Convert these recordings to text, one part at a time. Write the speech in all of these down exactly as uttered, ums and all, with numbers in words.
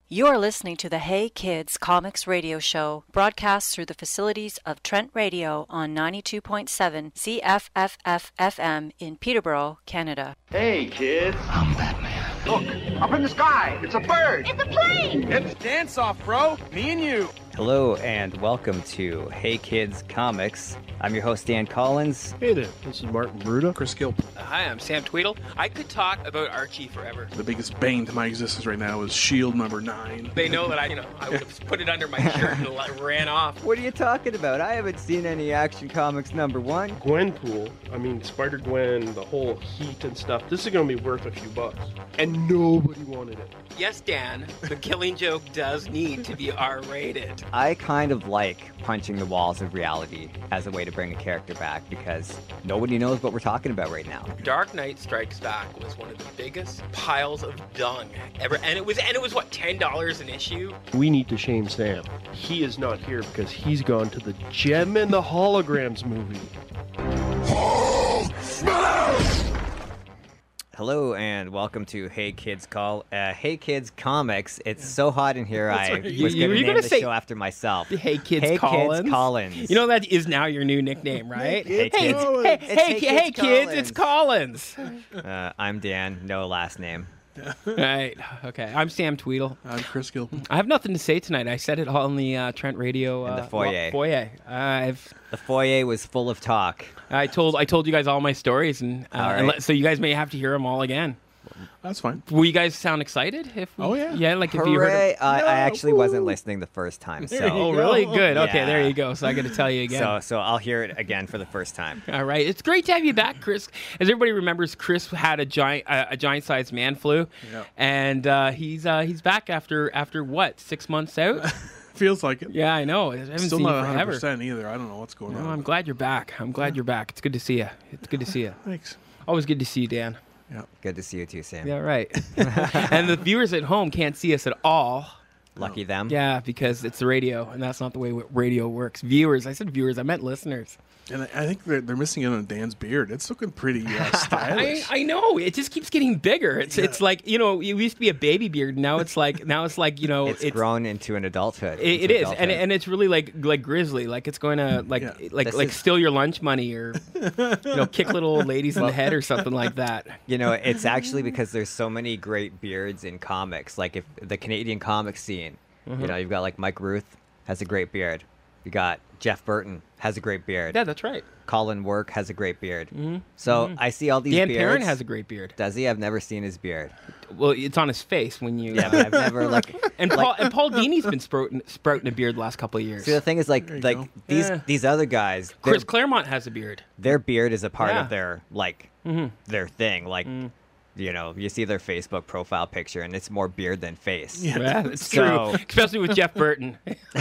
You're listening to the Hey Kids Comics Radio Show, broadcast through the facilities of Trent Radio on ninety-two point seven C F F F F M in Peterborough, Canada. Hey, kids. I'm Batman. Look, up in the sky. It's a bird. It's a plane. It's dance off, bro. Me and you. Hello and welcome to Hey Kids Comics. I'm your host, Dan Collins. Hey there, this is Martin Bruda. Chris Gilpin. Uh, hi, I'm Sam Tweedle. I could talk about Archie forever. The biggest bane to my existence right now is Shield number nine. They know that I, you know, I would have put it under my shirt and like, ran off. What are you talking about? I haven't seen any Action Comics number one. Gwenpool, I mean Spider-Gwen, the whole heat and stuff. This is going to be worth a few bucks. And nobody wanted it. Yes, Dan, the Killing Joke does need to be R-rated. I kind of like punching the walls of reality as a way to bring a character back because nobody knows what we're talking about right now. Dark Knight Strikes Back was one of the biggest piles of dung ever, and it was and it was what ten dollars an issue. We need to shame Sam. He is not here because he's gone to the Gem and the Holograms movie. Hello and welcome to Hey Kids Call. Uh, hey Kids Comics. It's so hot in here. I right. was You- you going were to name gonna the say- show after myself. Hey Kids Hey Collins. Kids Collins. You know that is now your new nickname, right? Hey hey, Kids. hey, It's hey, Hey ki- hey, Kids kids, it's Collins. Uh, I'm Dan. No last name. Right. Okay. I'm Sam Tweedle. I'm Chris Gilpin. I have nothing to say tonight. I said it all in the uh, Trent Radio uh, In the foyer. well, foyer. I've The foyer was full of talk. I told I told you guys all my stories, and, uh, All right. and let- so you guys may have to hear them all again. That's fine. Will you guys sound excited? If we, Oh, yeah. yeah. Like if you heard. Hooray! Them? I, No, I actually wasn't woo. listening the first time, There so you Oh, go. really? Good. Okay, there Yeah. you go. So I got to tell you again. so so I'll hear it again for the first time. All right, it's great to have you back, Chris. As everybody remembers, Chris had a giant, uh, a giant-sized man flu, Yeah. and uh, he's uh, he's back after after what six months out? Feels like it. Yeah, I know. I haven't Still seen not you one hundred forever. percent either. I don't know what's going No, on. I'm glad you're back. I'm glad you're back. It's good to see you. It's good to see you. Thanks. Always good to see you, Dan. Good to see you too, Sam. Yeah, right. And the viewers at home can't see us at all. Lucky them. Yeah, because it's the radio, and that's not the way radio works. Viewers. I said viewers. I meant listeners. And I, I think they're, they're missing out on Dan's beard. It's looking pretty uh, I, stylish. I know it just keeps getting bigger. It's it's like you know it used to be a baby beard. Now it's like now it's like you know It's, grown into an adulthood. It, it into is, and adulthood. and it's really like like grizzly, like it's going to like Yeah. like This like is- steal your lunch money or you know kick little old ladies in the head or something like that. You know, it's actually because there's so many great beards in comics. Like if the Canadian comic scene, Mm-hmm. you know, you've got like Mike Ruth has a great beard. You got Jeff Burton has a great beard. Yeah, that's right. Colin Work has a great beard. So I see all these Dan beards. Perrin has a great beard. Does he? I've never seen his beard. Well, it's on his face when you. Yeah, uh, but I've never like. and Paul and Paul Dini's been sprouting, sprouting a beard the last couple of years. See, the thing is, like, There you like go. these Yeah. these other guys, their, Chris Claremont has a beard. their beard is a part Yeah. of their like their thing. Like, you know, you see their Facebook profile picture, and it's more beard than face. Yeah, that's So- true. Especially with Jeff Burton.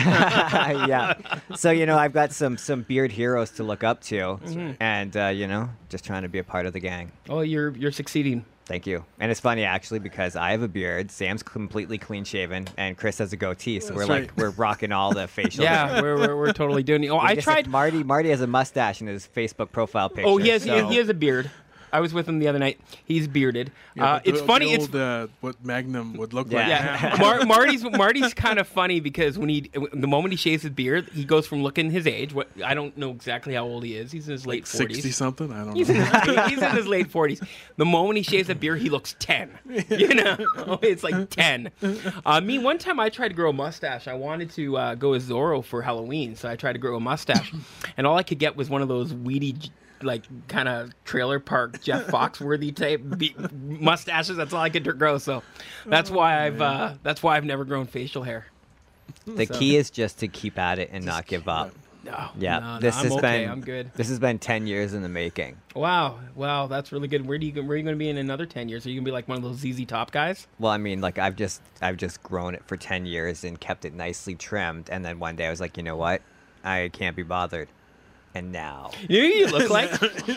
yeah. So you know, I've got some some beard heroes to look up to, and uh, you know, just trying to be a part of the gang. Oh, you're you're succeeding. Thank you. And it's funny actually because I have a beard, Sam's completely clean shaven, and Chris has a goatee. So we're That's like right. we're rocking all the facial. Yeah, we're, we're we're totally doing it. Oh, We I just- tried. Marty. Marty has a mustache in his Facebook profile picture. Oh, he has so- he has a beard. I was with him the other night. He's bearded. Yeah, uh, but the- it's funny. the It's old, uh, what Magnum would look Yeah. like. yeah. Mar- Marty's Marty's kind of funny because when he the moment he shaves his beard, he goes from looking his age. What I don't know exactly how old he is. He's in his late Sixty forties. something. I don't He's in, know. his, he's in his late forties. The moment he shaves a beard, he looks ten. You know, it's like ten. Uh, me, one time I tried to grow a mustache. I wanted to uh, go as Zorro for Halloween, so I tried to grow a mustache, and all I could get was one of those weedy, like kind of trailer park Jeff Foxworthy type be- mustaches. That's all I could grow. So that's why I've uh, that's why I've never grown facial hair. The So- key is just to keep at it and not give up. No, Yeah, no, no, this I'm has okay. been I'm good. This has been ten years in the making. Wow, wow, that's really good. Where do you where are you going to be in another ten years? Are you going to be like one of those Z Z Top guys? Well, I mean, like I've just I've just grown it for ten years and kept it nicely trimmed, and then one day I was like, you know what, I can't be bothered, and now You know who you look like?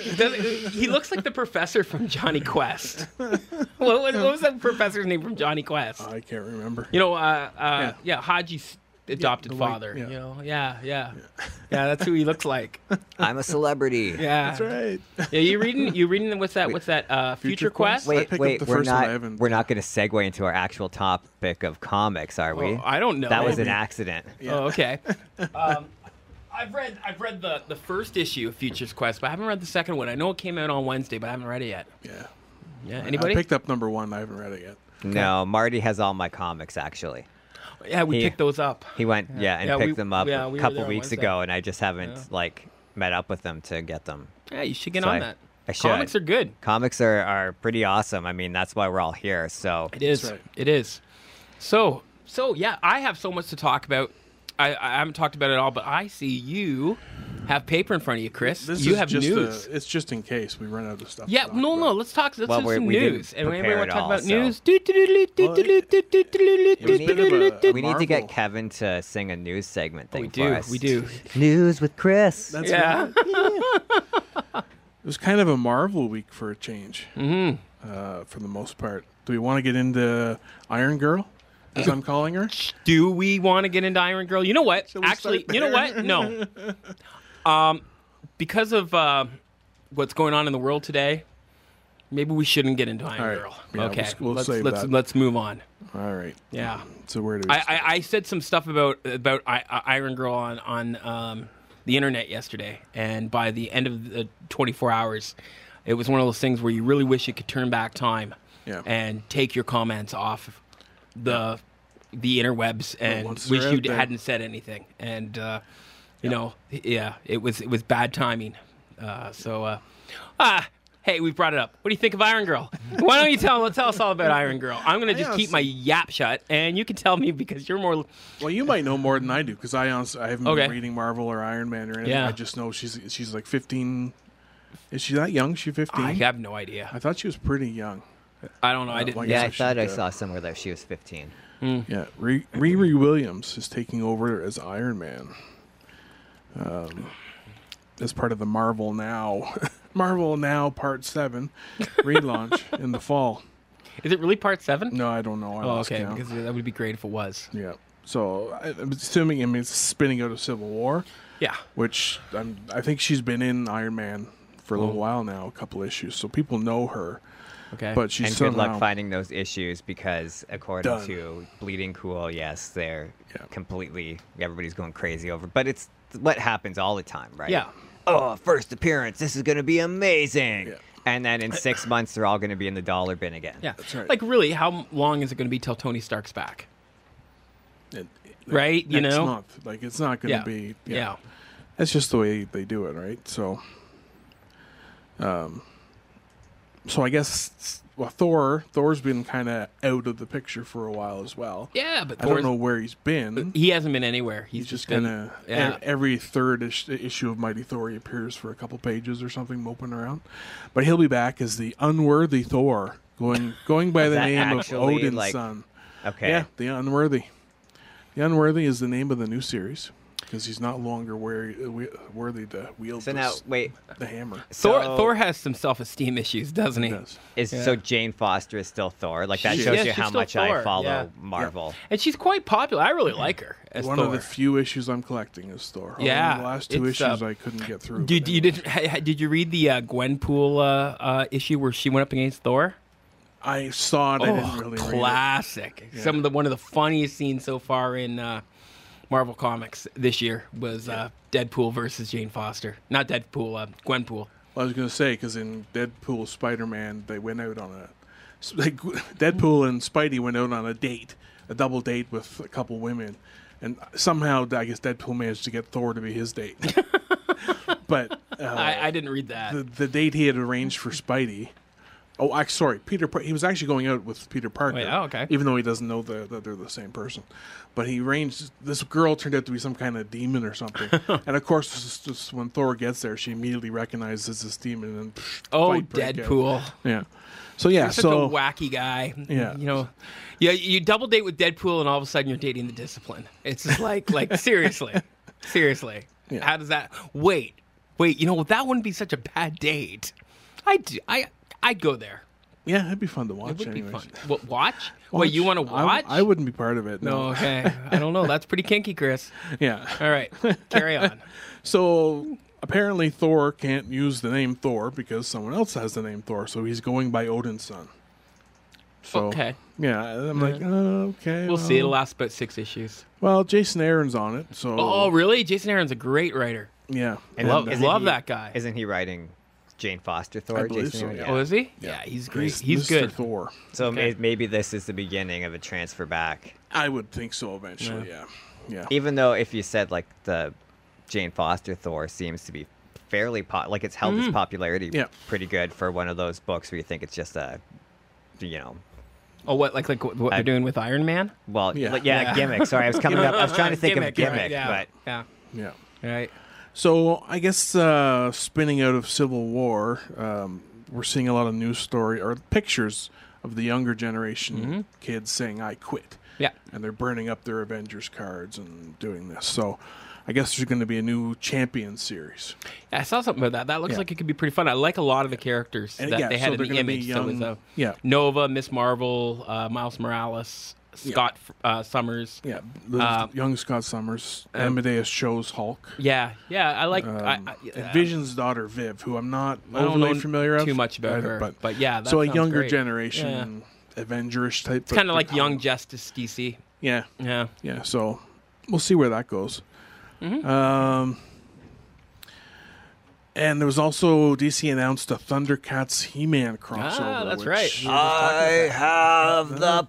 He looks like the professor from Johnny Quest. what, what, what was that professor's name from Johnny Quest? I can't remember. You know, uh, uh, yeah. Yeah. Haji, adopted the white- father. yeah. You know, yeah, yeah, yeah. That's who he looks like. I'm a celebrity. Yeah, That's right. Yeah, you reading? You reading? What's that? What's that? Uh, Future, Future Quest. Quest? I Wait, picked up wait, the we're first one, not I haven't- we're not going to segue into our actual topic of comics, are we? Oh, I don't know. That was an Maybe. accident. Oh, okay. um, I've read I've read the, the first issue of Future's Quest, but I haven't read the second one. I know it came out on Wednesday, but I haven't read it yet. Yeah. Yeah, I anybody? picked up number one. I haven't read it yet. No, Marty has all my comics actually. yeah, we he- picked those up. He went, yeah, and Yeah, picked we- them up yeah, we a were couple there on weeks Wednesday. ago, and I just haven't Yeah. like met up with them to get them. Yeah, you should get So on I- that. I should. Comics are good. Comics are, are pretty awesome. I mean, that's why we're all here. So It is. right. It is. So so yeah, I have so much to talk about. I, I haven't talked about it all, but I see you have paper in front of you, Chris. This you is have just news. A, it's just in case we run out of stuff. to Yeah, talk no, no. about. Let's talk. Let's Well, do we're- some we didn't news. And anybody prepare want it to talk all, about so- news? It was a bit of a- we need to get Marvel. Kevin to sing a news segment thing We for do. us. We do. News with Chris. That's Yeah. right. It was kind of a Marvel week for a change, Mm-hmm. uh, for the most part. Do we want to get into Iron Girl, as I'm calling her? Do we want to get into Iron Girl? You know what? Shall we Actually, start you know there? what? No. um, because of uh, what's going on in the world today, maybe we shouldn't get into Iron All right. Girl. Yeah, okay. we'll- we'll let's save let's that. let's move on. All right. Yeah. So where do we I, start? I, I said some stuff about about I, I, Iron Girl on on um, the internet yesterday, and by the end of the twenty-four hours, it was one of those things where you really wish you could turn back time Yeah. and take your comments off the the interwebs, and once wish they're you out there. hadn't said anything. And uh, you know, yeah, it was it was bad timing. Uh, so, uh, ah. Hey, we brought it up. What do you think of Iron Girl? Why don't you tell tell us all about Iron Girl? I'm gonna just I keep my yap shut, and you can tell me because you're more. Well, you might know more than I do because I honestly, I haven't Okay. been reading Marvel or Iron Man or anything. Yeah. I just know she's she's like fifteen. Is she that young? She fifteen? I have no idea. I thought she was pretty young. I don't know. I didn't. like- Yeah, I guess I thought I should, uh, saw somewhere that she was fifteen. Yeah, Re- Riri Williams is taking over as Iron Man. Um, as part of the Marvel Now, Marvel Now Part Seven relaunch in the fall. Is it really part seven? No, I don't know. I Oh, lost okay. count. Because that would be great if it was. Yeah. So I- I'm assuming, I mean, it's spinning out of Civil War, Yeah. which I'm, I think she's been in Iron Man for a little while now, a couple issues, so people know her. Okay. But she's And good somehow luck finding those issues because according Done. to Bleeding Cool, yes, they're Yeah. completely, everybody's going crazy over. But it's what happens all the time, right? Yeah. Oh, first appearance, this is going to be amazing. Yeah. And then in six months, they're all going to be in the dollar bin again. Yeah. That's right. Like, really, how long is it going to be till Tony Stark's back? it- Right? You next know? month. Like it's not going to Yeah. be. Yeah. That's just the way they do it, right? So, um, so I guess well, Thor, Thor's been kind of out of the picture for a while as well. Yeah, but I Thor's, don't know where he's been. he hasn't been anywhere. He's, He's just been, kind of yeah. every third ish, issue of Mighty Thor, he appears for a couple pages or something, moping around. But he'll be back as the unworthy Thor, going going by the that name of actually, Odin's like- son. Okay. Yeah, the unworthy. The unworthy is the name of the new series because he's not longer wor- worthy to wield So the, now, s- wait. the hammer. Thor, So- Thor has some self-esteem issues, doesn't he? He does. Is Yeah. so Jane Foster is still Thor? Like that She shows is. you Yeah, how she's still much Thor, I follow yeah. Marvel. And she's quite popular. I really like her as One Thor. of the few issues I'm collecting is Thor. Although Yeah, the last two it's, issues uh, I couldn't get through. Did but you did ha- did you read the uh, Gwenpool uh, uh, issue where she went up against Thor? I saw it. I didn't really read it. classic. Some of the one of the funniest scenes so far in uh, Marvel Comics this year was uh, Deadpool versus Jane Foster. Not Deadpool, uh, Gwenpool. I was going to say because in Deadpool, Spider-Man, they went out on a s- like Deadpool and Spidey went out on a date, a double date with a couple women, and somehow I guess Deadpool managed to get Thor to be his date. But uh, I, I didn't read that. the, the date he had arranged for Spidey. Oh, I, sorry, Peter. Par- He was actually going out with Peter Parker. Oh, yeah? Okay. Even though he doesn't know the, that they're the same person, but he arranged. This girl turned out to be some kind of demon or something. And of course, this is just when Thor gets there, she immediately recognizes this demon and psh, oh, fight break out. Deadpool. Yeah. So yeah. You're such so a wacky guy. Yeah. You know, yeah, you double date with Deadpool and all of a sudden you're dating the Discipline. It's just like, like seriously, seriously. Yeah. How does that? Wait, wait. You know that wouldn't be such a bad date. I do. I I'd go there. Yeah, it'd be fun to watch. It would anyways. be fun. What, watch? Wait, you want to I- watch? I, wouldn't be part of it. No, No. okay. I don't know. That's pretty kinky, Chris. Yeah. All right, carry on. So apparently Thor can't use the name Thor because someone else has the name Thor, so he's going by Odin's son. So, Okay. Yeah, I'm like, oh, okay. We'll well, see. It'll last about six issues. Well, Jason Aaron's on it, so Oh, really? Jason Aaron's a great writer. yeah. And Love, isn't love he- that guy. Isn't he writing Jane Foster Thor? I believe Jason so, Aaron? yeah. Oh, is he? Yeah, he's great. He's, He's, Mister good. Thor. So Okay. may- maybe this is the beginning of a transfer back. I would think so eventually. Yeah. Yeah. Even though if you said like the Jane Foster Thor seems to be fairly pop, like it's held its popularity Yeah. pretty good for one of those books where you think it's just a, you know, Oh, what like like what what I- they're doing with Iron Man? well, Yeah. like, yeah, Yeah. gimmick. Sorry, I was coming up. I was trying to think Gimmick, of gimmick, right, yeah, but yeah, Yeah. right. So I guess uh, spinning out of Civil War, um, we're seeing a lot of news story or pictures of the younger generation Mm-hmm. kids saying "I quit," Yeah. and they're burning up their Avengers cards and doing this. So I guess there's going to be a new Champion series. Yeah, I saw something about that. That looks Yeah. like it could be pretty fun. I like a lot of the characters And, that yeah, they so had in they're the gonna be image. So it was young- uh, yeah. Nova, Miss Marvel, uh, Miles Morales, Scott uh, Summers. Yeah, the Uh, young Scott Summers, um, Amadeus Cho's Hulk, Yeah, yeah, I like. um, I, I, and uh, Vision's daughter Viv, who I'm not I don't overly know familiar of too much about either, her, but, but yeah, that so a sounds younger great. generation Avengerish type. It's kind of like Young Justice D C. Yeah, Yeah. yeah. So we'll see where that goes. Mm-hmm. Um, and there was also D C announced a Thundercats He-Man crossover. Ah, that's which right. we were talking I about. have the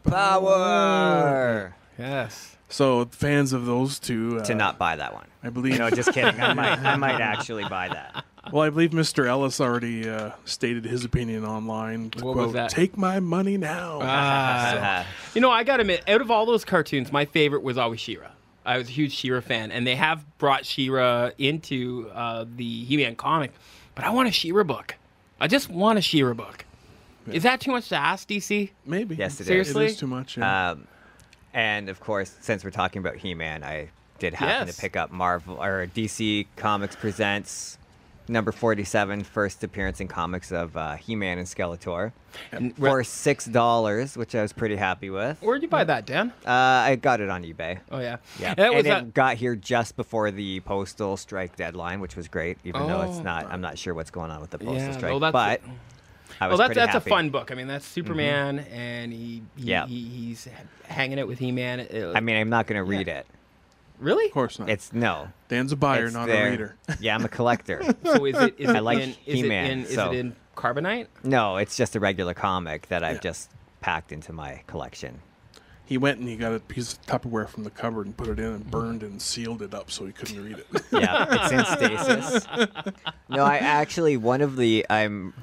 power Yes. So fans of those two, uh, to not buy that one. I believe. No, just kidding. I might, I might actually buy that. Well, I believe Mister Ellis already uh, stated his opinion online. To What quote, was that? Take my money now. Ah. You know, I gotta admit, out of all those cartoons, my favorite was always She-Ra. I was a huge She-Ra fan, and they have brought She-Ra into uh, the He-Man comic, but I want a She-Ra book. I just want a She-Ra book. Is that too much to ask, D C? Maybe. Yes, it is. Seriously? It is too much. Yeah. Um, and of course, since we're talking about He-Man, I did happen Yes. to pick up Marvel or D C Comics Presents number forty-seven, first appearance in comics of uh, He-Man and Skeletor, And for six dollars, which I was pretty happy with. Uh, Where'd you buy that, Dan? I got it on eBay. Oh yeah, Yeah, That was and that. it got here just before the postal strike deadline, which was great. Even though it's Oh. not, I'm not sure what's going on with the postal Yeah, strike. well, that's- but I was Well, that's pretty that's happy. a fun book. I mean, that's Superman, and he, he, Yeah. he he's hanging out with He-Man. Uh, I mean, I'm not going to read it. really? of course not. It's no. Dan's a buyer, it's not there. a reader. Yeah, I'm a collector. So is it? Is I it like in, is He-Man, it in? Is so- it in Carbonite? No, it's just a regular comic that I've Yeah. just packed into my collection. He went and he got a piece of Tupperware from the cupboard and put it in and burned and sealed it up so he couldn't read it. Yeah, it's in stasis. No, I actually one of the I'm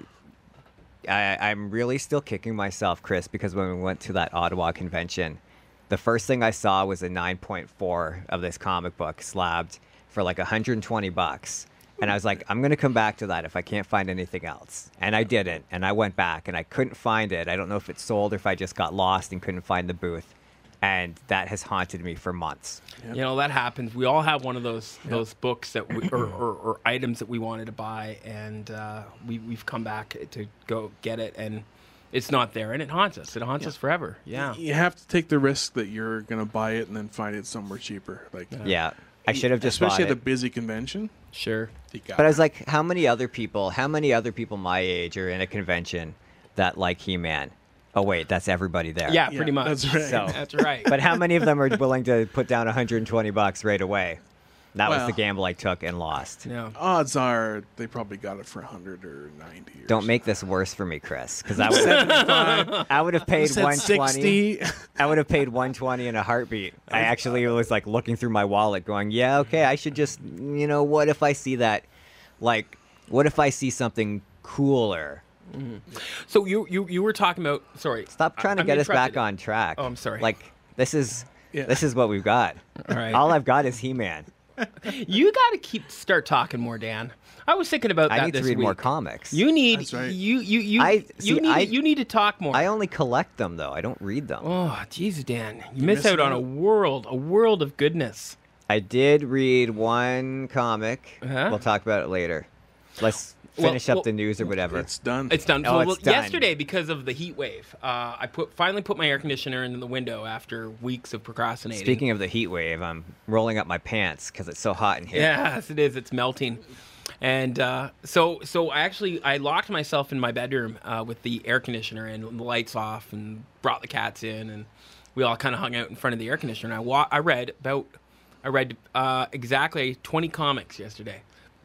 I, I'm really still kicking myself, Chris, because when we went to that Ottawa convention, the first thing I saw was a nine point four of this comic book slabbed for like one hundred twenty bucks. And I was like, I'm going to come back to that if I can't find anything else. And I didn't. And I went back and I couldn't find it. I don't know if it sold or if I just got lost and couldn't find the booth. And that has haunted me for months. You know that happens. We all have one of those those books that we or, or, or items that we wanted to buy, and uh, we we've come back to go get it, and it's not there, and it haunts us. It haunts us forever. Yeah. You have to take the risk that you're going to buy it and then find it somewhere cheaper. Like, Yeah. I should have just especially bought at a it. busy convention. Sure. You got But I it. was like, how many other people, how many other people my age are in a convention that like He-Man? Oh, wait, that's everybody there. Yeah, Yeah, pretty much. that's right. So, That's right. but how many of them are willing to put down one hundred twenty bucks right away? That was Well- the gamble I took and lost. yeah. Odds are they probably got it for one hundred or ninety. Or Don't make this worse for me, Chris, because I would I would have paid said one twenty. sixty. I would have paid one twenty in a heartbeat. I actually was like looking through my wallet, going, "Yeah, okay, I should just, you know, what if I see that, like, what if I see something cooler?" So you you you were talking about. Sorry. Stop trying to I'm get us back interrupted. on track. Oh, I'm sorry. Like this is Yeah. this is what we've got. All right. All I've got is He-Man. You got to keep start talking more, Dan. I was thinking about that I need to this read week. more comics. You need That's right. you you you I- you see, need I- you need to talk more. I only collect them though. I don't read them. Oh, jeez, Dan, you miss missing out on a out. world, a world of goodness. I did read one comic. Uh-huh. We'll talk about it later. Let's finish well, up the news or whatever. It's done. It's done. Oh, well, it's done. yesterday, because of the heat wave, uh, I put finally put my air conditioner in the window after weeks of procrastinating. Speaking of the heat wave, I'm rolling up my pants because it's so hot in here. Yes, it is. It's melting. And uh, so, so I actually I locked myself in my bedroom uh, with the air conditioner and the lights off, and brought the cats in, and we all kind of hung out in front of the air conditioner. And I wa- I read about I read uh, exactly twenty comics yesterday,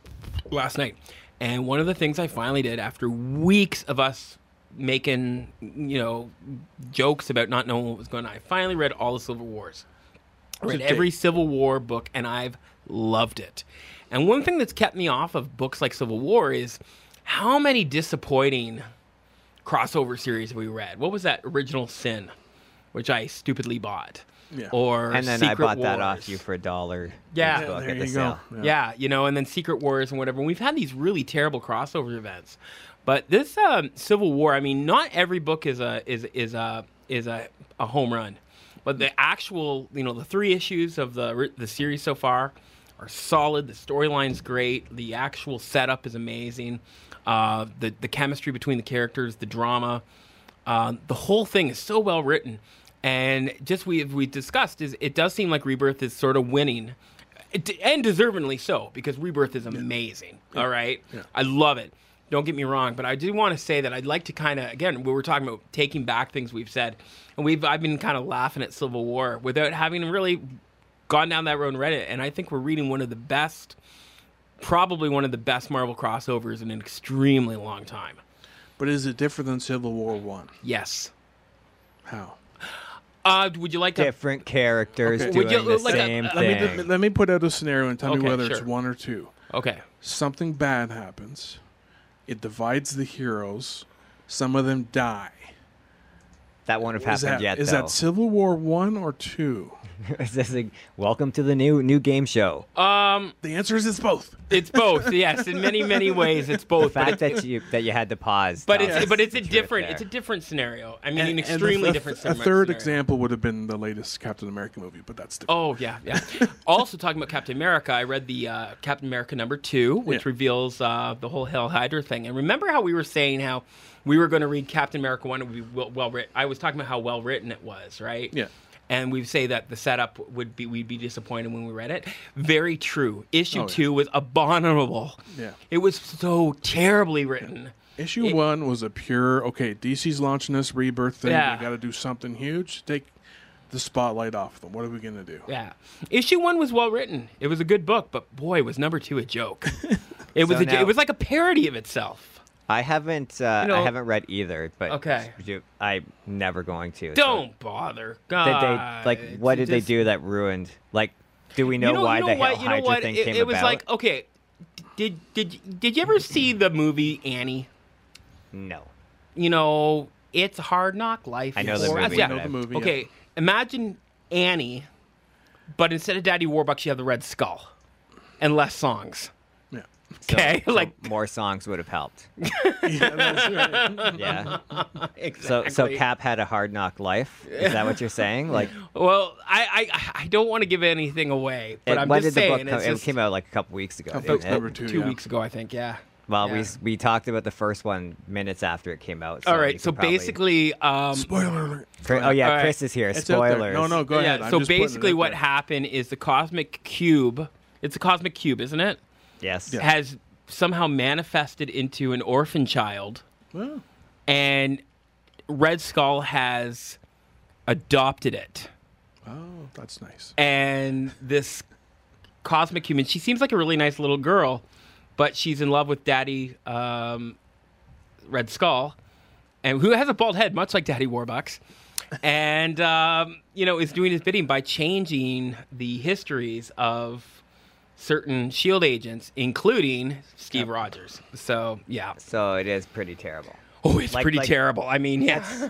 last night, and one of the things I finally did after weeks of us making you know jokes about not knowing what was going on, I finally read all the Civil Wars. I read every Civil War book, and I've loved it. And one thing that's kept me off of books like Civil War is how many disappointing crossover series we read. What was that? Original Sin, which I stupidly bought. Yeah. Or And then Secret I bought Wars. that off you for a dollar. Yeah. each book there at the you sale. go. Yeah, you know, and then Secret Wars and whatever. We've had these really terrible crossover events, but this um, Civil War. I mean, not every book is a is is a is a, a home run, but the actual, you know, the three issues of the the series so far are solid. The storyline's great. The actual setup is amazing. Uh, the the chemistry between the characters, the drama, uh, the whole thing is so well written. And just we we discussed is it does seem like Rebirth is sort of winning, it, and deservingly so, because Rebirth is amazing. Yeah. All right, yeah. I love it. Don't get me wrong, but I do want to say that I'd like to kind of again we were talking about taking back things we've said, and we've I've been kind of laughing at Civil War without having really gone down that road and read it. And I think we're reading one of the best, probably one of the best Marvel crossovers in an extremely long time. But is it different than Civil War One? Yes. How? Uh, would you like to... Different characters Okay. doing Would you- the like a- same let Let me, thing. let, let me put out a scenario and tell Okay, me whether sure. it's one or two. Okay. Something bad happens. It divides the heroes. Some of them die. That won't have Is happened that, yet, is though. that Civil War One or Two? Is this like, welcome to the new new game show. Um, The answer is it's both. it's both. Yes, in many many ways, it's both. The fact but it- that you that you had to pause. but tells it's us but it's a the truth different there. it's a different scenario. I mean, And- an and extremely a, different. A scenario. third example would have been the latest Captain America movie, but that's different. Oh yeah, yeah. Also talking about Captain America, I read the uh, Captain America number two, which Yeah. reveals uh, the whole Hail Hydra thing. And remember how we were saying how we were going to read Captain America one, it would be well, well written. I was talking about how well written it was, right? Yeah. And we'd say that the setup would be we'd be disappointed when we read it. Very true. Issue Oh, yeah. two was abominable. Yeah. It was so terribly written. Issue It- one was a pure, okay, D C's launching this Rebirth thing. Yeah. We got to do something huge. Take the spotlight off them. What are we going to do? Yeah. Issue one was well written. It was a good book, but boy, was number two a joke. It was So a, now- it was like a parody of itself. I haven't uh, You know- I haven't read either, but Okay. you- I'm never going to. so- Don't bother. Did God. they like what did Just- they do that ruined? Like, do we know, you know, why you know the what? Hail You know Hydra what? thing It, came it was about? like okay. Did did did you ever see the movie Annie? No. You know, it's a hard knock life. I know the Or- movie, Yeah. I know the movie. Okay, imagine Annie, but instead of Daddy Warbucks, you have the Red Skull, and less songs. Yeah. So- Okay, so like more songs would have helped. Yeah, that's right. Yeah. exactly. So so Cap had a hard knock life. Is that what you're saying? Like, Well, I I, I don't want to give anything away, but it- I'm when just did the saying book come? it's It just came out like a couple weeks ago. About didn't it? number two, two yeah. weeks ago, I think. Yeah. Well, Yeah. we we talked about the first one minutes after it came out. So All you right. can So probably- basically, um, Spoiler alert. Chris- oh yeah, All right. Chris is here. It's out there. Spoilers. No, no, go ahead. yeah. I'm So just putting it basically, out what there. happened is the cosmic cube. It's a cosmic cube, isn't it? Yes. Yeah. Has somehow manifested into an orphan child, Well, and Red Skull has adopted it. oh, that's nice. And this cosmic human, she seems like a really nice little girl, but she's in love with Daddy um, Red Skull, and who has a bald head, much like Daddy Warbucks, and um, you know is doing his bidding by changing the histories of certain Shield agents, including Steve Rogers. So yeah. So it is pretty terrible. Oh, it's Like- pretty like- terrible. I mean, yes.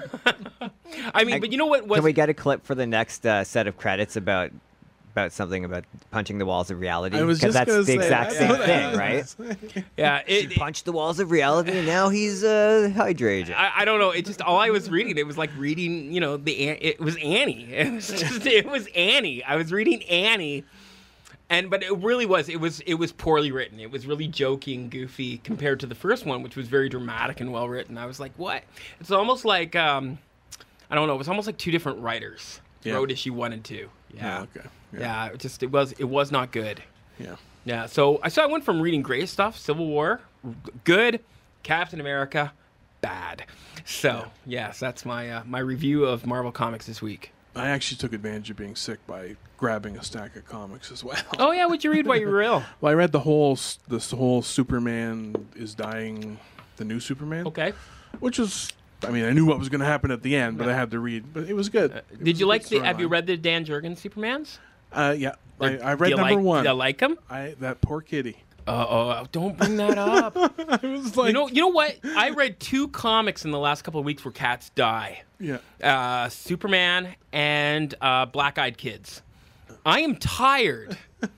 I mean, but you know what? What's, Can we get a clip for the next uh, set of credits about about something about punching the walls of reality? I was Because just that's gonna the say exact that. same Yeah. thing, right? yeah, it, He punched the walls of reality, and now he's a Hydra agent. I, I don't know. It just all I was reading. It was like reading, you know, the An- it was Annie. It was just it was Annie. I was reading Annie, And but it really was it was it was poorly written. It was really jokey and goofy compared to the first one, which was very dramatic and well written. I was like, what? It's almost like um, I don't know. It was almost like two different writers Yeah. wrote issue one and two. Yeah. Yeah, okay. Yeah. Yeah. it just it was it was not good. Yeah. Yeah. So I so I went from reading great stuff, Civil War, good, Captain America, bad. So yes, that's my uh, my review of Marvel Comics this week. I actually took advantage of being sick by grabbing a stack of comics as well. Oh yeah, what'd you read while you were ill? Well, I read the whole s- this whole Superman is dying, the new Superman. Okay. Which was, I mean, I knew what was going to happen at the end, but I had to read. But it was good. It Uh, Did was you a like good the? Have you storyline. read the Dan Jurgens Supermans? Uh, yeah, I, I Do read you number like, one. Do you like them? I that poor kitty. Uh oh! Don't bring that up. I was like, you know, you know what? I read two comics in the last couple of weeks where cats die. yeah, Uh, Superman and uh, Black Eyed Kids. I am tired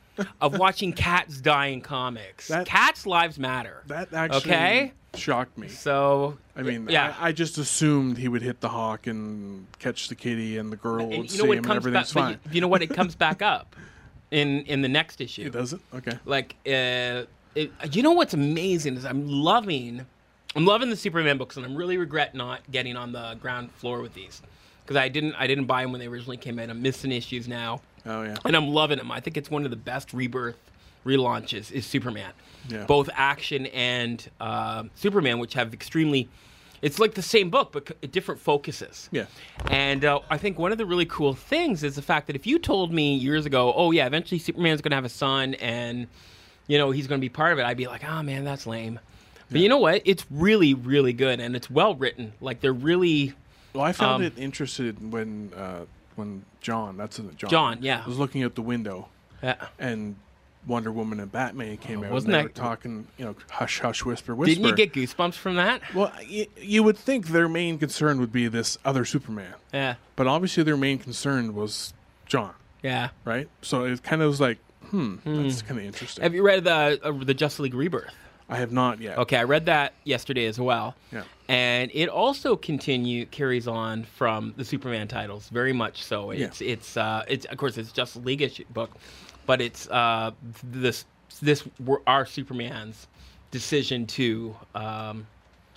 of watching cats die in comics. That- Cats' lives matter. that actually Okay. shocked me. So I mean, yeah. I, I just assumed he would hit the hawk and catch the kitty, and the girl and would you see know what him, and comes everything's back? fine. But you, you know what? It comes back up in in the next issue. It doesn't. Okay. Like, uh, it, you know what's amazing is I'm loving, I'm loving the Superman books, and I'm really regret not getting on the ground floor with these because I didn't, I didn't buy them when they originally came out. I'm missing issues now, Oh yeah. and I'm loving them. I think it's one of the best rebirth relaunches is Superman, Yeah. both action and uh, Superman, which have extremely, it's like the same book but c- different focuses. Yeah. And uh, I think one of the really cool things is the fact that if you told me years ago, oh yeah, eventually Superman's going to have a son and, you know, he's going to be part of it, I'd be like, oh man, that's lame. But you know what? It's really, really good and it's well written. Like they're really, Well, I found Um, it interesting when uh, when John, that's it, John, John, yeah. was looking out the window, uh, and Wonder Woman and Batman came out. wasn't and they that- were talking, you know, hush, hush, whisper, whisper. didn't you get goosebumps from that? Well, y- you would think their main concern would be this other Superman, Yeah, but obviously their main concern was John, yeah. right? So it kind of was like, hmm, that's kind of interesting. Have you read the uh, the Justice League Rebirth? I have not yet. Okay, I read that yesterday as well. Yeah. And it also continue carries on from the Superman titles, very much so. It's it's uh it's of course it's Justice League issue book, but it's uh this this were our Superman's decision to um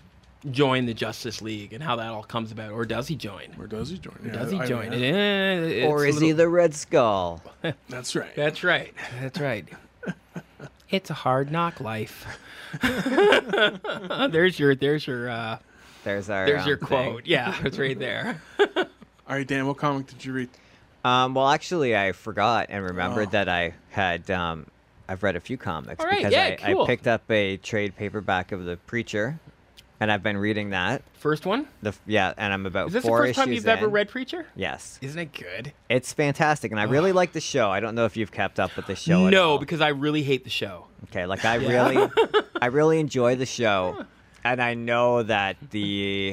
join the Justice League and how that all comes about, or does he join? Where does he join? Or Yeah, does he I- join? I- Eh, Or it's is a he little- the Red Skull? That's right. That's right. That's right. It's a hard knock life. there's your there's your uh There's our there's um, your thing. quote. Yeah, it's right there. All right, Dan, what comic did you read? Um, well, actually, I forgot and remembered Oh. that I had. Um, I've read a few comics All right, because yeah, I, cool. I picked up a trade paperback of The Preacher, and I've been reading that. First one? The f- yeah, and I'm about Is this the four first time issues you've ever in. read Preacher? Yes, Isn't it good? it's fantastic, and I really like the show. I don't know if you've kept up with the show. at No, all. because I really hate the show. Okay, like I Yeah. really, I really enjoy the show, and I know that the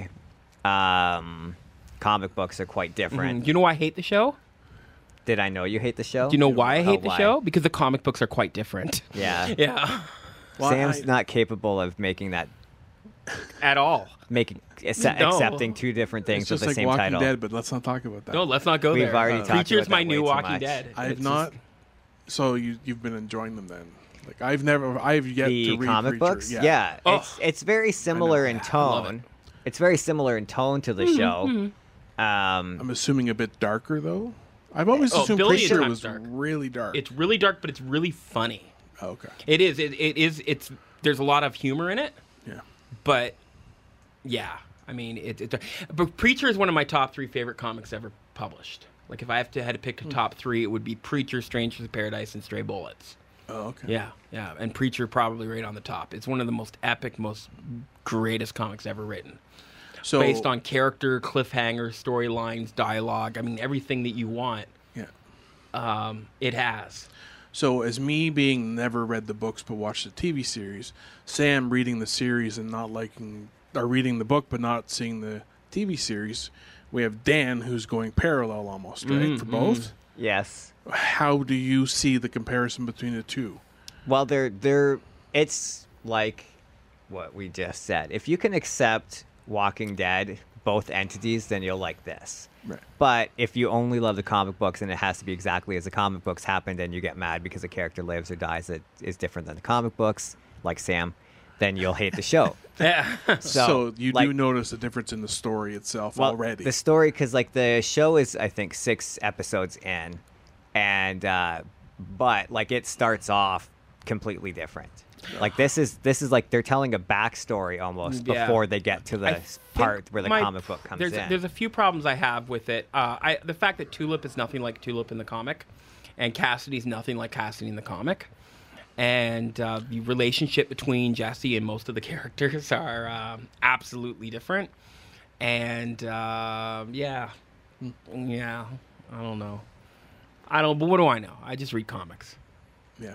um, comic books are quite different. Do you know why I hate the show? Did I know you hate the show? Do you know why I Oh, hate the why? show? Because the comic books are quite different. Yeah, Yeah, Well, Sam's I- not capable of making that, at all. making accept, No. accepting two different things It's with just the like same Walking title. Dead, but let's not talk about that. No, let's not go We've there. already Uh, talked Preacher's about my that new way too Walking much. Dead. I've It's not. just- So you you've been enjoying them then? Like I've never. I've yet The to read comic Preacher. books, Yeah. yeah, Oh. it's it's very similar in I love tone. It's very similar in tone to the Mm-hmm, show. Um, I'm assuming a bit darker though. I've always Oh, assumed Billy is Preacher not was dark. really dark. It's really dark, but it's really funny. Oh, okay. It is. It, it is. It's. There's a lot of humor in it, Yeah. but yeah, I mean, it, it. But Preacher is one of my top three favorite comics ever published. Like, if I have to had to pick a top three, it would be Preacher, Strangers in Paradise, and Stray Bullets. Oh, okay. Yeah, yeah, and Preacher probably right on the top. It's one of the most epic, most greatest comics ever written. So Based on character, cliffhanger, storylines, dialogue. I mean, everything that you want, Yeah. um, it has. So as me being never read the books but watched the T V series, Sam reading the series and not liking, or reading the book but not seeing the T V series, we have Dan who's going parallel almost, right, Mm-hmm, for both. yes. How do you see the comparison between the two? Well, they're they're. It's like what we just said. If you can accept Walking Dead both entities, then you'll like this. Right. But if you only love the comic books and it has to be exactly as the comic books happened, and you get mad because a character lives or dies that is different than the comic books, like Sam, then you'll hate the show. Yeah. So, So, you like, do notice a difference in the story itself well, already. the story, because like the show is, I think, six episodes in, and uh, but like it starts off completely different. Like this is this is like they're telling a backstory almost Yeah. before they get to I the think part where the my- comic book comes there's in. A, there's a few problems I have with it. Uh, I the fact that Tulip is nothing like Tulip in the comic, and Cassidy's nothing like Cassidy in the comic, and uh, the relationship between Jesse and most of the characters are um, absolutely different. And uh, yeah, yeah, I don't know. I don't. But what do I know? I just read comics. yeah.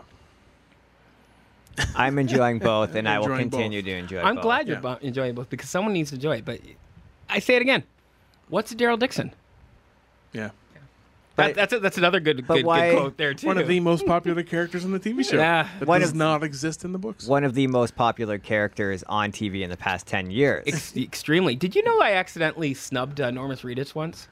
I'm enjoying both, and I will Enjoying continue both. to enjoy I'm both. glad you're Yeah. bo- enjoying both because someone needs to enjoy it. But I say it again. What's a Daryl Dixon? Yeah. That, that's a, that's another good but good, why- good quote there too. One of the most popular characters in the T V show. Yeah. That One does of- not exist in the books. One of the most popular characters on T V in the past ten years. Ex- extremely. Did you know I accidentally snubbed uh, Normus Reedus once?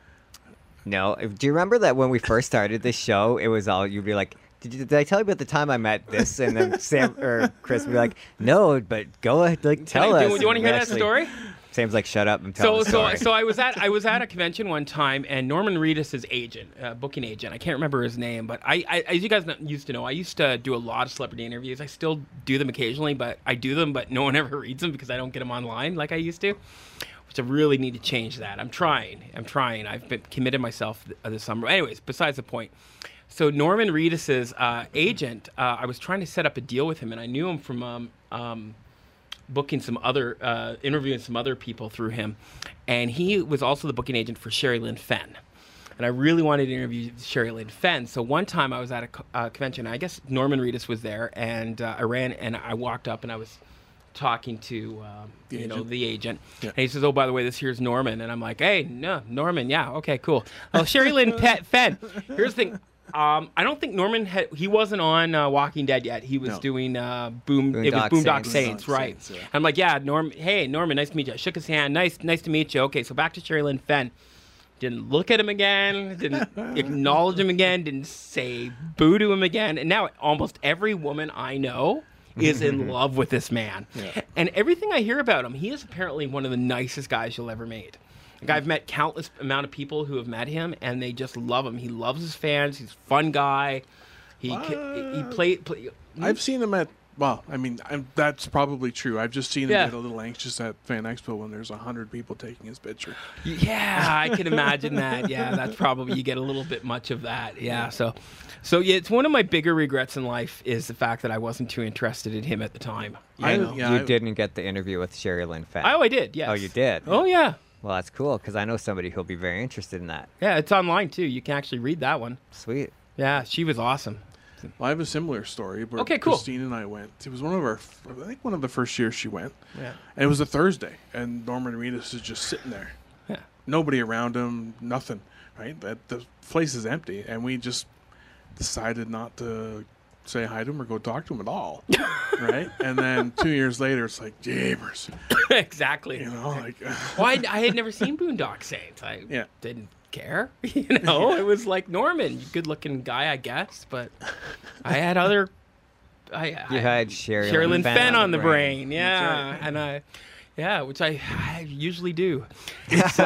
No, do you remember that when we first started this show, it was all you'd be like, "Did, you, did I tell you about the time I met this?" And then Sam or Chris would be like, "No, but go ahead, like tell Do, us." do you want to hear that Actually, story? Sam's like, "Shut up and So tell the so story." so I was at I was at a convention one time, and Norman Reedus' agent, uh, booking agent, I can't remember his name, but I, I as you guys kn- used to know, I used to do a lot of celebrity interviews. I still do them occasionally, but I do them, but no one ever reads them because I don't get them online like I used to. Which I really need to change that. I'm trying. I'm trying. I've been committed myself th- this summer. Anyways, besides the point. So Norman Reedus's uh, agent, uh, I was trying to set up a deal with him, and I knew him from um, um, booking some other, uh, interviewing some other people through him, and he was also the booking agent for Sherry Lynn Fenn. And I really wanted to interview Sherry Lynn Fenn. So one time I was at a co- uh, convention. I guess Norman Reedus was there, and uh, I ran and I walked up and I was talking to um, The you know agent? the agent, Yeah. and he says, "Oh, by the way, this here's Norman," and I'm like, "Hey, no, Norman, yeah, okay, cool." Oh, Sherry Lynn Pe- Fenn. Here's the thing. Um, I don't think Norman had. He wasn't on uh, Walking Dead yet. He was No. doing uh, Boom. it was Boondock Boondock Saints. Saints, Boondock right? Saints, yeah. I'm like, "Yeah, Norm. Hey, Norman, nice to meet you." I shook his hand. Nice, nice to meet you. Okay, so back to Sherry Lynn Fenn. Didn't look at him again. Didn't acknowledge him again. Didn't say boo to him again. And now almost every woman I know is in love with this man. Yeah. And everything I hear about him, he is apparently one of the nicest guys you'll ever meet. Like, I've met countless amount of people who have met him, and they just love him. He loves his fans. He's a fun guy. He ca- he played. Play, I've seen him at, well, I mean, I'm, that's probably true. I've just seen him Yeah. get a little anxious at Fan Expo when there's a hundred people taking his picture. Yeah, I can imagine that. Yeah, that's probably, you get a little bit much of that. Yeah, so, so yeah, it's one of my bigger regrets in life is the fact that I wasn't too interested in him at the time. You I- know? yeah, you I- didn't get the interview with Sherry Lynn Fenn. Oh, I did. Yes. Oh, you did? Oh, yeah. Well, that's cool because I know somebody who'll be very interested in that. Yeah, it's online too. You can actually read that one. Sweet. Yeah, she was awesome. Well, I have a similar story. Where Okay, cool. Christine and I went. It was one of our, I think one of the first years she went. Yeah. And it was a Thursday, and Norman Reedus is just sitting there. Yeah. Nobody around him, nothing, right? That the place is empty, and we just decided not to say hi to him or go talk to him at all, right? And then two years later, it's like, Jabers, Exactly. you know, like, Well, I, I had never seen Boondock Saints. I Yeah. didn't care. You know, it was like Norman, good-looking guy, I guess. But I had other. I, You I, had Sherry, Sherry Lynn Lynn Fenn on the brain. Yeah, That's right. and I. Yeah, which I, I usually do. So,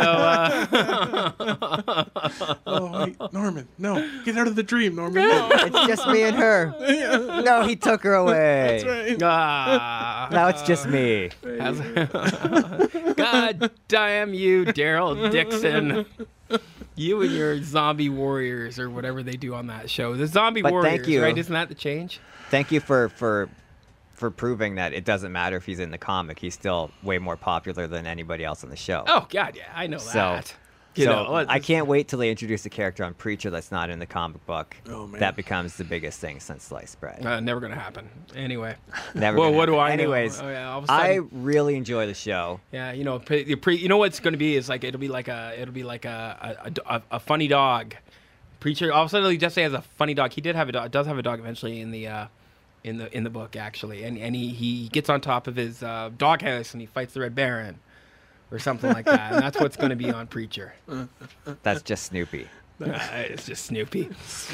uh, oh, wait, Norman, no, get out of the dream, Norman. No. It's just me and her. No, he took her away. That's right. ah, Now it's just me. how's- God damn you, Daryl Dixon. You and your zombie warriors or whatever they do on that show. The zombie But warriors, thank you. right? Isn't that the change? Thank you for for for proving that it doesn't matter if he's in the comic. He's still way more popular than anybody else on the show. Oh, God, yeah, I know So- that. You so know, it's- I can't wait till they introduce a character on Preacher that's not in the comic book. Oh, man. That becomes the biggest thing since sliced bread. Uh, never going to happen. Anyway. Never. Well, gonna what do happen. I know? Anyways, Oh, yeah, all of a I sudden- really enjoy the show. Yeah, you know, pre, the pre, you know what's going to be is like it'll be like a it'll be like a a, a, a funny dog. Preacher all of a sudden Jesse has a funny dog. He did have a dog. Does have a dog eventually in the uh, in the in the book actually, and and he, he gets on top of his uh, doghouse and he fights the Red Baron. or something like that. And that's what's going to be on Preacher. That's just Snoopy. Uh, it's just Snoopy.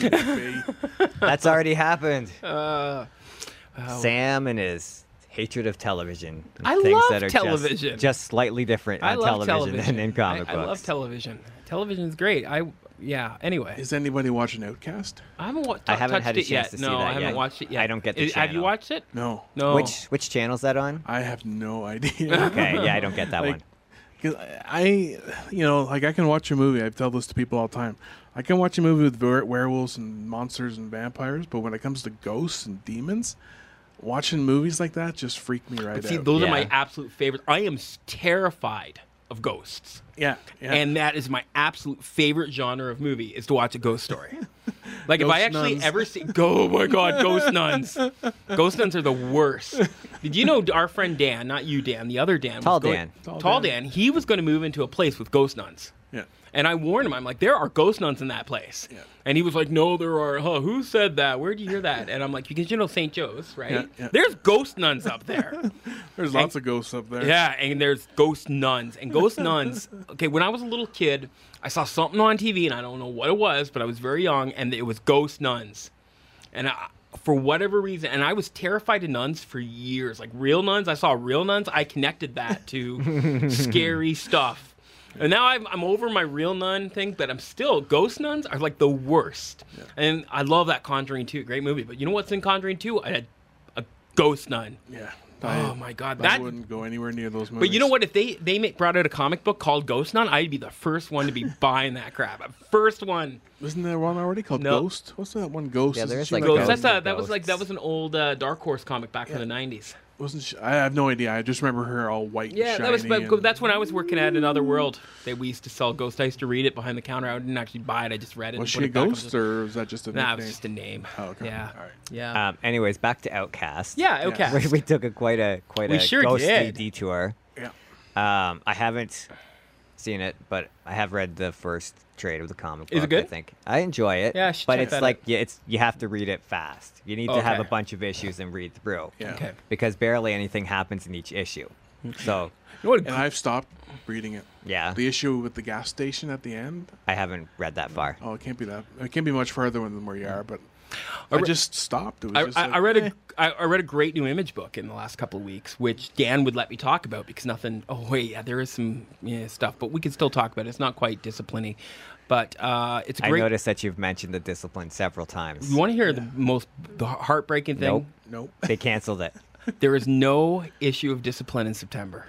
That's already happened. Uh, oh. Sam and his hatred of television. and I things love that are television. Just, just slightly different I on love television, television. than in comic I, books. I love television. Television is great. I yeah. Anyway, Is anybody watching Outcast? I haven't wa- I haven't touched had a it chance yet. to see no, that I haven't yet. watched it yet. I don't get the Is- Have you channel. watched it? No. No. Which which channel's that on? I have no idea. Okay, yeah, I don't get that Like, one. 'Cause I, you know, like I can watch a movie. I tell this to people all the time. I can watch a movie with were- werewolves and monsters and vampires, but when it comes to ghosts and demons, watching movies like that just freak me right See, out. those are Yeah. my absolute favorites. I am s- terrified of ghosts. yeah, yeah. And that is my absolute favorite genre of movie is to watch a ghost story. Like if Ghost I actually nuns. ever see go oh my god, ghost nuns. Ghost nuns are the worst. Did you know our friend Dan, not you Dan, the other Dan, was Tall going- Dan. Tall Tall Dan. Dan, he was going to move into a place with ghost nuns. yeah. And I warned him. I'm like, there are ghost nuns in that place. Yeah. And he was like, no, there are. Huh, who said that? Where'd you hear that? And I'm like, because you know Saint Joe's, right? Yeah, yeah. There's ghost nuns up there. There's lots of ghosts up there. Yeah, and there's ghost nuns. And ghost nuns, okay, when I was a little kid, I saw something on T V, and I don't know what it was, but I was very young, and it was ghost nuns. And I, for whatever reason, and I was terrified of nuns for years. Like real nuns, I saw real nuns, I connected that to scary stuff. And now I'm, I'm over my real nun thing, but I'm still, ghost nuns are like the worst. Yeah. And I love that Conjuring two, great movie. But you know what's in Conjuring two? I had a ghost nun. Yeah. Oh my God, I that. wouldn't go anywhere near those movies. But you know what? If they they make, brought out a comic book called Ghost Nun, I'd be the first one to be buying that crap. First one. Isn't there one already called No. Ghost? What's that one? Ghost. Yeah, Isn't there's she like a Ghost. Ghost. That's Ghosts. a, that was like that was an old uh, Dark Horse comic back from the nineties. Wasn't she? I have no idea. I just remember her all white. Yeah, and that was. shiny But and- that's when I was working at Another World. That we used to sell Ghost. I used to read it behind the counter. I didn't actually buy it. I just read it. Was and she put a it back on ghost, the- or was that just a Nah, it nickname? was just a name. Oh, okay. Yeah. All right. Yeah. Um, anyways, back to Outcast. yeah. Okay. we, we took a quite a quite We a sure ghostly did. detour. Yeah. Um, I haven't seen it, but I have read the first trade of the comic book. Is it good? I think I enjoy it. Yeah, I should but check it's that like out. yeah, it's you have to read it fast. You need to have a Okay. bunch of issues and read through. Yeah. Okay. Because barely anything happens in each issue. So You know what? And I've stopped reading it. yeah, The issue with the gas station at the end. I haven't read that far. Oh, it can't be that. It can't be much further than where you are. But I I re- just stopped. It was I, just I, like, I read eh. a I, I read a great new Image book in the last couple of weeks, which Dan would let me talk about because nothing. Oh wait, yeah, there is some yeah, stuff, but we can still talk about it. It's not quite disciplining, but uh, it's a I great. noticed that you've mentioned the discipline several times. You want to hear the most the heartbreaking thing? Nope. Nope. They canceled it. There is no issue of Discipline in September,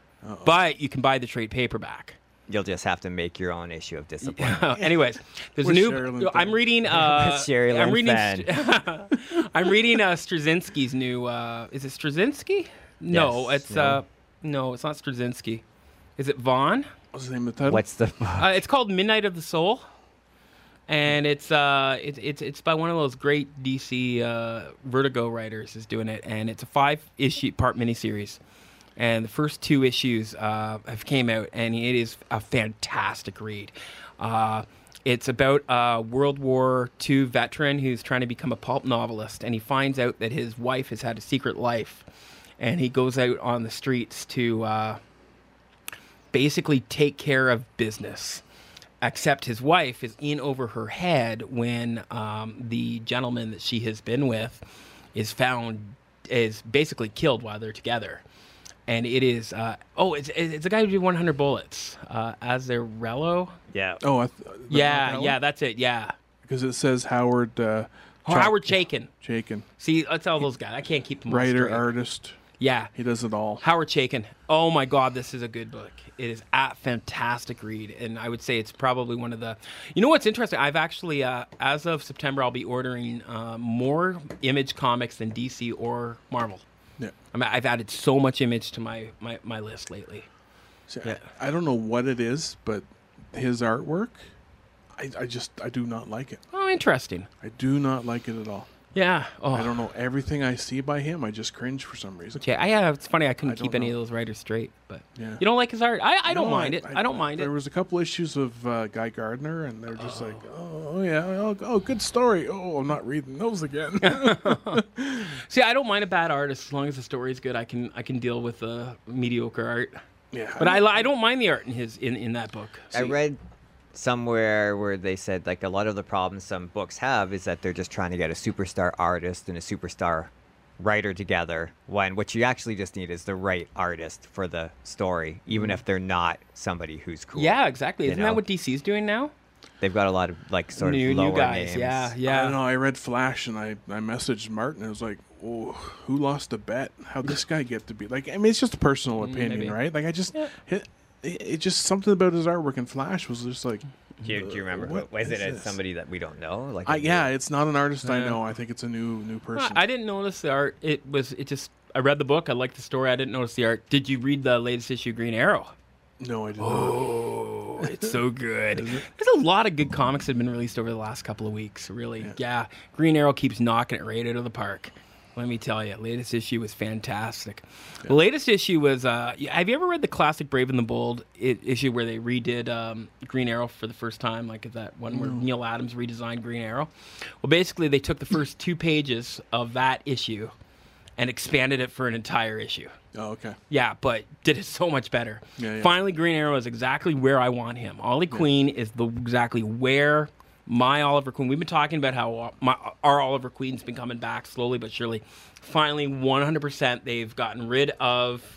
but you can buy the trade paperback. You'll just have to make your own issue of discipline. Anyways, there's a With new. Sherilyn I'm Fenn. reading. Uh, With Sherilyn I'm reading. Fenn. I'm reading uh, Straczynski's new. Uh, is it Straczynski? No, Yes. it's No. uh, no, it's not Straczynski. Is it Vaughn? What's the name of the title? What's the Uh, it's called Midnight of the Soul, and it's uh, it, it's it's by one of those great D C uh, Vertigo writers is doing it, and it's a five issue part miniseries. And the first two issues uh, have came out, and it is a fantastic read. Uh, it's about a World War Two veteran who's trying to become a pulp novelist, and he finds out that his wife has had a secret life, and he goes out on the streets to uh, basically take care of business. Except his wife is in over her head when um, the gentleman that she has been with is found is basically killed while they're together. And it is, uh, oh, it's it's a guy who did one hundred bullets, uh, Azzarello. yeah? Oh, I th- Yeah, yeah, that's it, yeah. Because it says Howard. Uh, Oh, Howard Chaykin. Chaykin, See, that's all those guys. I can't keep them all writer, straight. artist. Yeah, He does it all. Howard Chaykin. Oh my God, this is a good book. It is a fantastic read, and I would say it's probably one of the. You know what's interesting? I've actually, uh, as of September, I'll be ordering uh, more Image comics than D C or Marvel. Yeah. I mean, I've added so much Image to my my, my list lately. See, I, I don't know what it is, but his artwork, I, I just I do not like it. Oh, interesting. I do not like it at all. Yeah. Oh, I don't know everything I see by him. I just cringe for some reason. Yeah, I, yeah, it's funny. I couldn't I keep don't any know. of those writers straight, but Yeah. you don't like his art. I, I don't No, mind it. I, don't mind There it. was a couple issues of uh, Guy Gardner, and they're just like, oh yeah, oh, oh good story. Oh, I'm not reading those again. See, I don't mind a bad artist as long as the story's good. I can I can deal with uh, mediocre art. Yeah, But I, li- I don't mind the art in his in, in that book. I read somewhere where they said like a lot of the problems some books have is that they're just trying to get a superstar artist and a superstar writer together, when what you actually just need is the right artist for the story, even if they're not somebody who's cool. Yeah, exactly. You Isn't know? that what D C's doing now? They've got a lot of like sort new of lower new guys. names. Yeah, I yeah. don't know. I read Flash and I, I messaged Martin. And I was like, oh, who lost a bet? How'd this guy get to be? Like, I mean, it's just a personal opinion, maybe. right? Like, I just, it, it just something about his artwork in Flash was just like, Do you, do you remember? What was it is as this? somebody that we don't know? Like, I, a yeah, new- it's not an artist I Yeah. know. I think it's a new new person. I didn't notice the art. It was it just. I read the book. I liked the story. I didn't notice the art. Did you read the latest issue of Green Arrow? no, I did not. Oh, it's so good. There's a lot of good comics that have been released over the last couple of weeks, really. Yeah. Green Arrow keeps knocking it right out of the park. Let me tell you, latest issue was fantastic. The latest issue was, uh, have you ever read the classic Brave and the Bold I- issue where they redid um, Green Arrow for the first time, like that one where Neil Adams redesigned Green Arrow? Well, basically, they took the first two pages of that issue and expanded it for an entire issue. Oh, okay. Yeah, but did it so much better. Yeah, yeah. Finally, Green Arrow is exactly where I want him. Ollie Queen is the exactly where my Oliver Queen. We've been talking about how my, our Oliver Queen's been coming back slowly but surely. Finally, one hundred percent, they've gotten rid of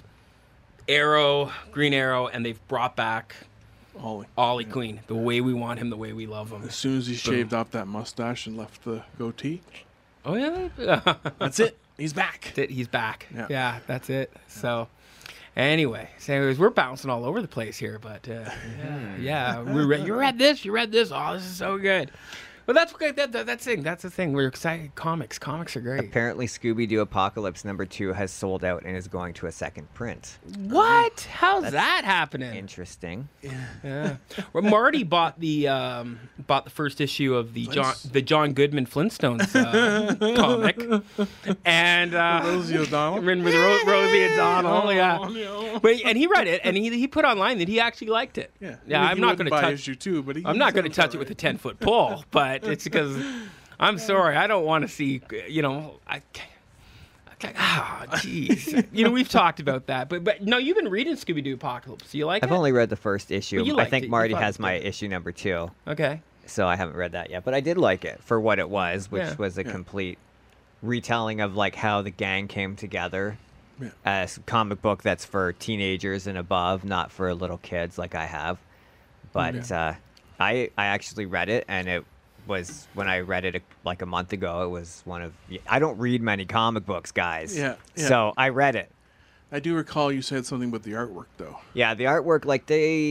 Arrow, Green Arrow, and they've brought back Ollie. Ollie Queen the way we want him, the way we love him. As soon as he shaved off that mustache and left the goatee, Oh yeah, that's it. He's back. That's it. He's back. Yeah. Yeah, that's it. So, anyway, so anyways, we're bouncing all over the place here, but uh, yeah, yeah, we read, you read this, you read this. Oh, this is so good. But that's that, that, that's the thing. That's the thing. We're excited. Comics, comics are great. Apparently, Scooby-Doo Apocalypse number two has sold out and is going to a second print. What? How's that happening? Interesting. Yeah. Well, Marty bought the um, bought the first issue of the John the John Goodman Flintstones uh, comic, and uh, Rosie O'Donnell. written with Ro- Rosie O'Donnell. Yeah, but and he read it and he he put online that he actually liked it. Yeah. yeah. I mean, I'm he not wouldn't going to buy touch. issue two, but he, I'm he not said going to it's touch it all with a right. ten foot pole, but it's because I'm sorry, I don't want to see. You know, I. Ah, jeez. You know, we've talked about that, but but no, you've been reading Scooby Doo Apocalypse. Do you like I've it? only read the first issue. Well, you I liked think it. You Marty thought it has was my good. issue number two, Okay. so I haven't read that yet. But I did like it for what it was, which Yeah. was a complete retelling of like how the gang came together. Yeah. As a comic book that's for teenagers and above, not for little kids like I have. But uh, I I actually read it, and it was when I read it a, like a month ago. It was one of I don't read many comic books, guys. Yeah, yeah. So I read it. I do recall you said something about the artwork, though. Yeah, the artwork, like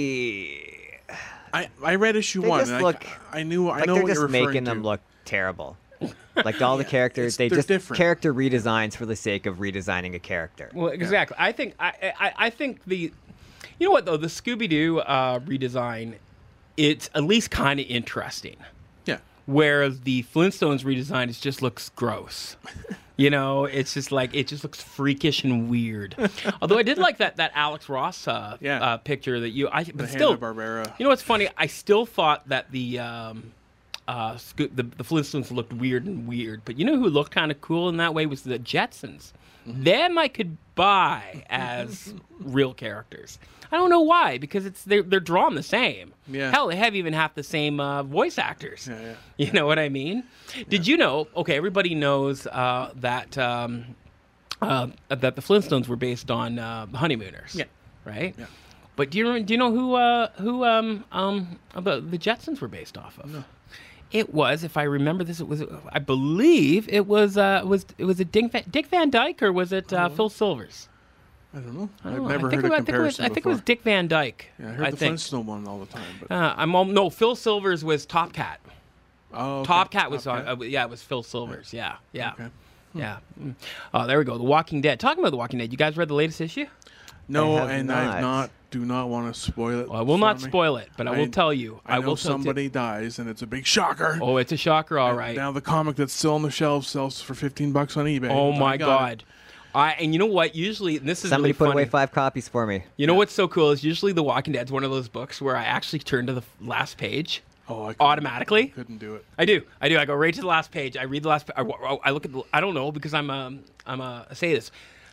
they I, I read issue They one. just and look- I, I knew I like know they're what just you're referring making to. them look terrible. Like all the characters, it's- they they're just different. character redesigns for the sake of redesigning a character. Well, exactly. I think I, I I think the, you know what though, the Scooby Doo uh, redesign, it's at least kind of interesting. Yeah. Whereas the Flintstones redesign, it just looks gross. You know, it's just like it just looks freakish and weird. Although I did like that that Alex Ross uh, Yeah. uh, picture that you. I but The still, Hanna-Barbera. you know what's funny? I still thought that the. Um, uh, Sco- the, the Flintstones looked weird and weird, but you know who looked kind of cool in that way was the Jetsons. Them I could buy as real characters. I don't know why, because it's they're they're drawn the same. Yeah. Hell, they have even half the same uh, voice actors. Yeah, yeah. You know what I mean? Did you know? Okay, everybody knows uh, that um, uh, that the Flintstones were based on uh, the Honeymooners. Yeah. Right. Yeah. But do you do you know who uh, who um, um, about the Jetsons were based off of? No. It was, if I remember this, it was, I believe it was, uh, was it was it Dick Van, Dick Van Dyke or was it uh, Phil Silvers? I don't know. I I've don't know. never I think heard it, a was- I think it was, comparison I think it before. was Dick Van Dyke. Yeah, I heard the think. Flintstone one all the time. But Uh, I'm all, no, Phil Silvers was Top Cat. oh, okay. Top Cat was Top on. Uh, yeah, it was Phil Silvers. Yeah, yeah, Okay. yeah. Mm. Oh, there we go. The Walking Dead. Talking about The Walking Dead. You guys read the latest issue? No, I have and not. I've not. Do not want to spoil it. Well, I will for not me. spoil it, but I, will tell you. I, I, know will tell somebody dies, and it's a big shocker. Oh, it's a shocker. All And right. Now the comic that's still on the shelf sells for fifteen bucks on eBay. Oh I my got God. it. I and you know what? Usually, and this is Somebody really put funny. away five copies for me. You know what's so cool is usually The Walking Dead's one of those books where I actually turn to the f- last page Oh, I couldn't- automatically. couldn't do it. I do. I do. I go right to the last page. I read the last. I, I look at. The, I don't know because I'm a. I'm a. I say this.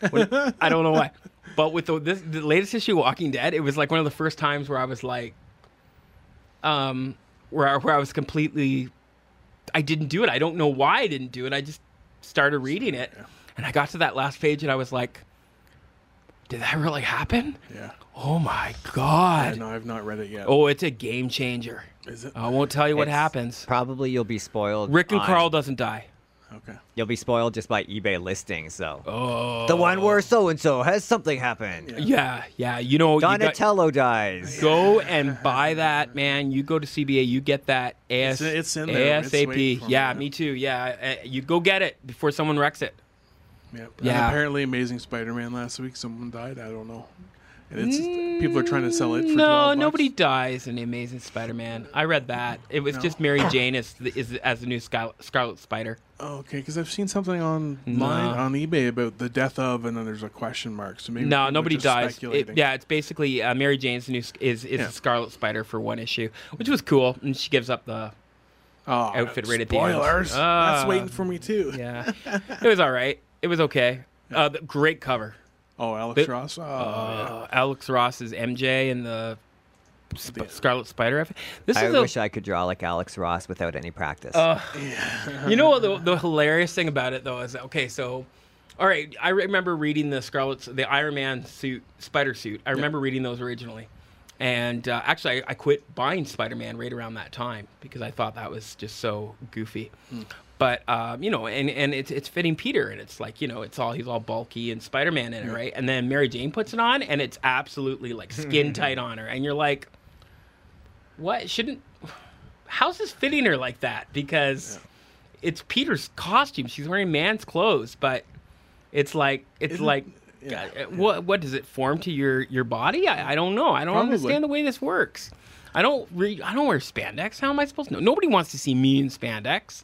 When, I don't know why. But with the, this, the latest issue of Walking Dead, it was like one of the first times where I was like, um, where I, where I was completely, I didn't do it. I don't know why I didn't do it. I just started reading it, and I got to that last page, and I was like, did that really happen? Yeah. Oh my God. No, I've not read it yet. Oh, it's a game changer. Is it? I won't tell you what It's- happens. Probably you'll be spoiled. Rick and on- Carl doesn't die. Okay. You'll be spoiled just by eBay listings, though. Oh. The one where so and so has something happened. Yeah, yeah. You know, you got, Donatello dies. go and buy that, man. You go to C B A, you get that AS, It's- it's in there. It's waiting ASAP. for me, Yeah, yeah. me too. Yeah, uh, you go get it before someone wrecks it. Yeah. Yeah. And apparently, Amazing Spider-Man last week, someone died. I don't know. And it's people are trying to sell it for No, twelve bucks. nobody dies in the Amazing Spider-Man. I read that. It was No. just Mary Jane is, is as the new Scarlet, Scarlet Spider. Oh, okay, because I've seen something online No. on eBay about the death of, and then there's a question mark. So maybe No, people are nobody just dies. It, speculating. yeah, it's basically uh, Mary Jane's new is is Yeah. the Scarlet Spider for one issue, which was cool, and she gives up the Oh, outfit right at the end. spoilers. Ah. That's waiting for me too. yeah. It was all right. It was okay. Uh, the, great cover. Oh, Alex Bit- Ross. Oh, Uh, Alex Ross is M J and the Sp- The- Scarlet Spider. This I is a, wish I could draw like Alex Ross without any practice. Uh, you know what the, the hilarious thing about it though is okay. So, all right, I remember reading the Scarlet, the Iron Man suit, Spider suit. I remember reading those originally, and uh, actually, I, I quit buying Spider-Man right around that time because I thought that was just so goofy. But um, you know, and, and it's it's fitting Peter, and it's like you know, it's all he's all bulky and Spider-Man in it, right? And then Mary Jane puts it on, and it's absolutely like skin tight on her, and you're like, what shouldn't? How's this fitting her like that? Because it's Peter's costume. She's wearing man's clothes, but it's like it's Isn't- like yeah. uh, what what does it form to your your body? I, I don't know. I don't Probably. understand the way this works. I don't re- I don't wear spandex. How am I supposed to know? Nobody wants to see me in spandex.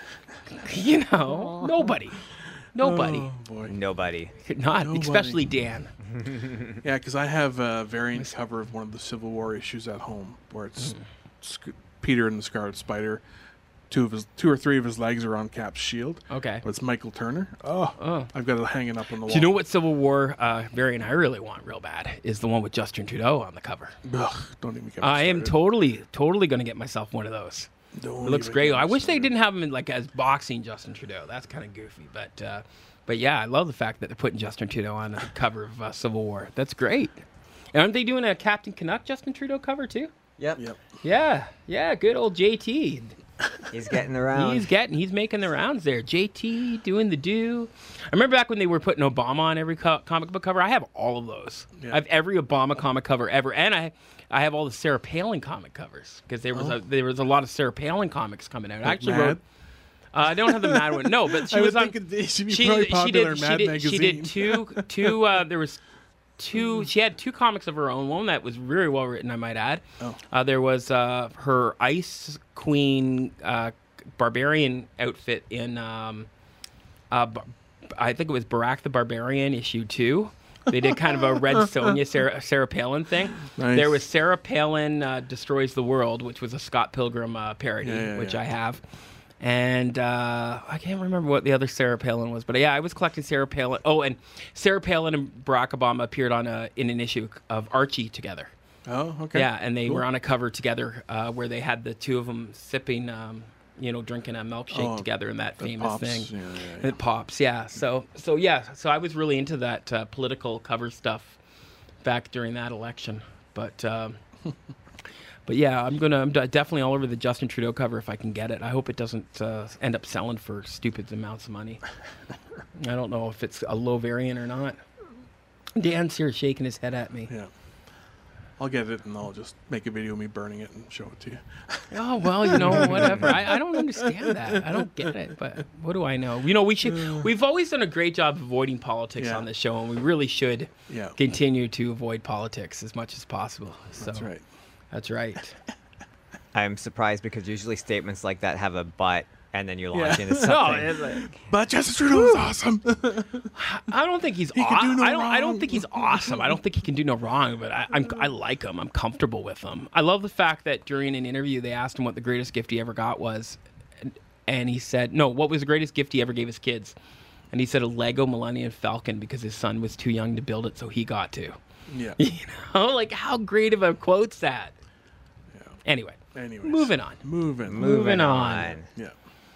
You know, nobody, nobody, Oh, boy. Nobody. not Nobody. especially Dan. Yeah, because I have a variant cover of one of the Civil War issues at home where it's Mm. Sc- Peter and the Scarlet Spider. Two of his, two or three of his legs are on Cap's shield. Okay. But it's Michael Turner. Oh, Oh. I've got it hanging up on the wall. Do you know what Civil War uh, variant I really want real bad is the one with Justin Trudeau on the cover. Ugh, don't even get me I am started. totally, totally going to get myself one of those. Don't It looks even great. get me I wish they started. didn't have him in, like as boxing Justin Trudeau. That's kind of goofy, but uh, but yeah, I love the fact that they're putting Justin Trudeau on the cover of uh, Civil War. That's great. And aren't they doing a Captain Canuck Justin Trudeau cover too? Yep. Yep. Yeah, yeah, good old J T. He's getting around. He's getting, he's making the rounds there. J T doing the do. I remember back when they were putting Obama on every co- comic book cover. I have all of those. Yeah. I have every Obama comic cover ever, and I, I have all the Sarah Palin comic covers because there was a there was a lot of Sarah Palin comics coming out. I actually Mad? wrote. Uh, I don't have the Mad one. No, but she I was would on. think it should be She, probably she popular in did. Mad She did. Magazine. She did two. Two. Uh, there was two. She had two comics of her own. One that was very well written, I might add. Oh. Uh, there was uh, her Ice Queen uh, barbarian outfit in. Um, uh, Bar- I think it was Barack the Barbarian issue two. They did kind of a Red Sonja Sarah, Sarah Palin thing. Nice. There was Sarah Palin uh, Destroys the World, which was a Scott Pilgrim uh, parody, Yeah, yeah, which yeah. I have. And uh, I can't remember what the other Sarah Palin was, but yeah, I was collecting Sarah Palin. Oh, and Sarah Palin and Barack Obama appeared on a in an issue of Archie together. Oh, okay. Yeah, and they Cool. were on a cover together uh, where they had the two of them sipping, um, you know, drinking a milkshake Oh, together in that that famous pops. thing. Yeah, yeah, yeah. It pops, yeah. So, so yeah, so I was really into that uh, political cover stuff back during that election, but. Um, But yeah, I'm gonna. I'm d- definitely all over the Justin Trudeau cover if I can get it. I hope it doesn't uh, end up selling for stupid amounts of money. I don't know if it's a low variant or not. Dan's here shaking his head at me. Yeah. I'll get it and I'll just make a video of me burning it and show it to you. Oh well, you know, whatever. I, I don't understand that. I don't get it. But what do I know? You know, we should. We've always done a great job avoiding politics Yeah. on this show, and we really should Yeah. continue to avoid politics as much as possible. So, That's right. That's right. I'm surprised because usually statements like that have a but, and then you Yeah. launch into No, something. it's like, But Justin Trudeau is awesome. I don't think he's. He can aw- do no I don't. I don't wrong. think he's awesome. I don't think he can do no wrong. But I, I'm. I like him. I'm comfortable with him. I love the fact that during an interview they asked him what the greatest gift he ever got was, and, and he said, "No, what was the greatest gift he ever gave his kids?" and he said a Lego Millennium Falcon because his son was too young to build it, so he got to. Yeah. You know, like how great of a quote's that? Yeah. Anyway, Anyways, moving on. Moving. Moving on. Yeah.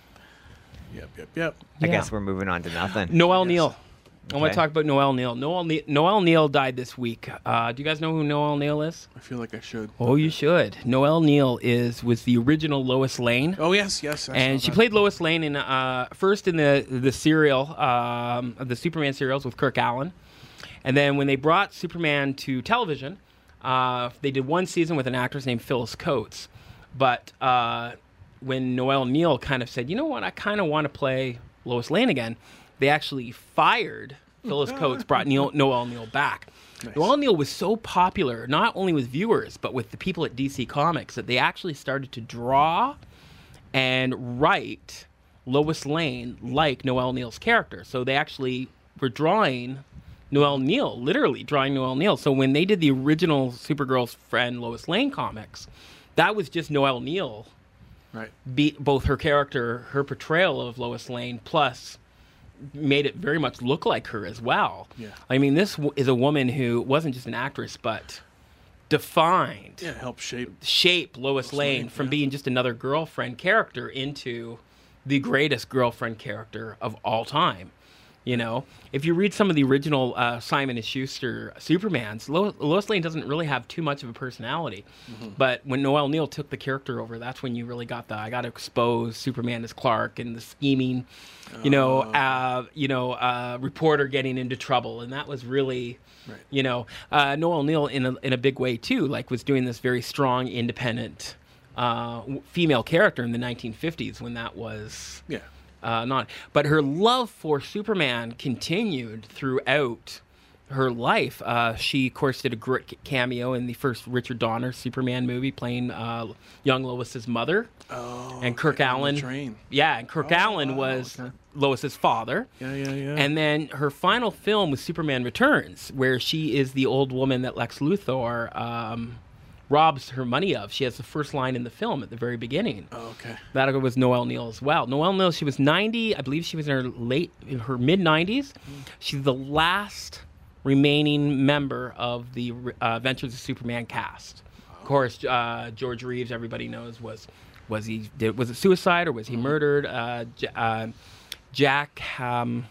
Yep, yep, yep. I Yeah. guess we're moving on to nothing. Noel Yes. Neal. I want Okay. to talk about Noel Neal. Noel, ne- Noel Neal died this week. Uh, do you guys know who Noel Neal is? I feel like I should. Oh, you should. Noel Neal is was the original Lois Lane. Oh, yes, yes. I And saw she that. played Lois Lane in uh, first in the the serial, um, the Superman serials with Kirk Allen, and then when they brought Superman to television, uh, they did one season with an actress named Phyllis Coates. But uh, when Noel Neal kind of said, "You know what? I kind of want to play Lois Lane again," they actually fired Phyllis Coates, brought Neil, Noel Neal back. Nice. Noel Neal was so popular, not only with viewers, but with the people at D C Comics, that they actually started to draw and write Lois Lane like Noel Neal's character. So they actually were drawing Noel Neal, literally drawing Noel Neal. So when they did the original Supergirl's friend Lois Lane comics, that was just Noel Neal, Right. be, both her character, her portrayal of Lois Lane, plus made it very much look like her as well. Yeah. I mean, this w- is a woman who wasn't just an actress, but defined, Yeah, help shape. shape Lois Lane Lane, from yeah. being just another girlfriend character into the greatest girlfriend character of all time. You know, if you read some of the original uh, Simon and Schuster Supermans, Lo- Lois Lane doesn't really have too much of a personality. Mm-hmm. But when Noel Neal took the character over, that's when you really got the I got to expose Superman as Clark and the scheming, you know, Oh. uh, you know, uh, reporter getting into trouble, and that was really, Right. you know, uh, Noel Neal in a in a big way too. Like was doing this very strong, independent uh, w- female character in the nineteen fifties when that was. Yeah. Uh, not, but her love for Superman continued throughout her life. Uh, she, of course, did a great cameo in the first Richard Donner Superman movie, playing uh, young Lois's mother. Oh. And Kirk okay, on the Allen, Train. yeah, and Kirk Oh, Allen wow, was okay. Lois's father. Yeah, yeah, yeah. And then her final film was Superman Returns, where she is the old woman that Lex Luthor um, robs her money of. She has the first line in the film at the very beginning. Oh, okay. That was Noel Neal as well. Noel Neal, she was ninety. I believe she was in her late, in her mid nineties. She's the last remaining member of the uh, Adventures of Superman cast. Of course, uh, George Reeves, everybody knows, was was he did, was it suicide or was he murdered? Uh, J- uh, Jack. Um,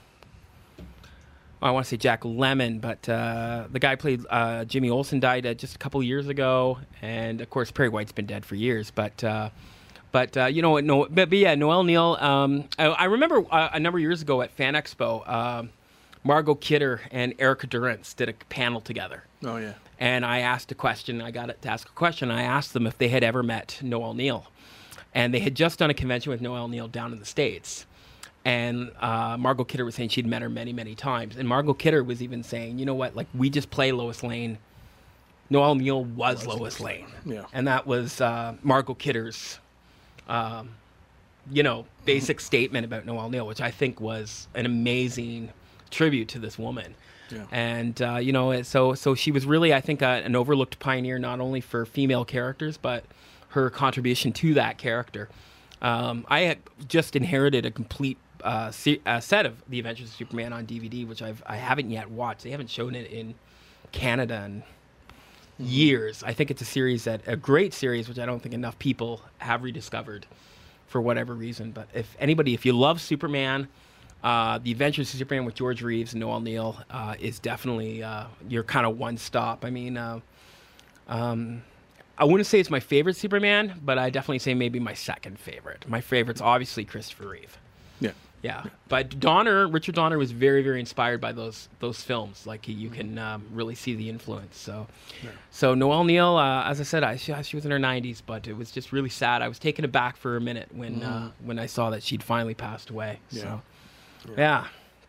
I want to say Jack Lemmon, but uh, the guy who played uh, Jimmy Olsen died uh, just a couple years ago, and of course Perry White's been dead for years. But uh, but uh, you know what? No, but, but yeah, Noel Neal. Um, I, I remember uh, a number of years ago at Fan Expo, um Margot Kidder and Erica Durance did a panel together, Oh, yeah. and I asked a question. I got it to ask a question. I asked them if they had ever met Noel Neal, and they had just done a convention with Noel Neal down in the States. And uh, Margot Kidder was saying she'd met her many, many times. And Margot Kidder was even saying, you know what, like, we just play Lois Lane. Noel Neal was Lois Lane. Yeah. And that was uh, Margot Kidder's, um, you know, basic statement about Noel Neal, which I think was an amazing tribute to this woman. Yeah. And, uh, you know, so so she was really, I think, uh, an overlooked pioneer, not only for female characters, but her contribution to that character. Um, I had just inherited a complete uh, se- uh, set of The Adventures of Superman on D V D, which I've, I haven't yet watched. They haven't shown it in Canada in years. I think it's a series that, a great series, which I don't think enough people have rediscovered for whatever reason. But if anybody, if you love Superman, uh, The Adventures of Superman with George Reeves and Noel Neal uh, is definitely uh, your kind of one stop. I mean, uh, um, I wouldn't say it's my favorite Superman, but I definitely say maybe my second favorite. My favorite's obviously Christopher Reeve. Yeah. Yeah, but Donner, Richard Donner was very, very inspired by those those films. Like you can um, really see the influence. So, Yeah. so Noel Neal, uh, as I said, I, she, she was in her nineties, but it was just really sad. I was taken aback for a minute when uh, when I saw that she'd finally passed away. Yeah. So, yeah,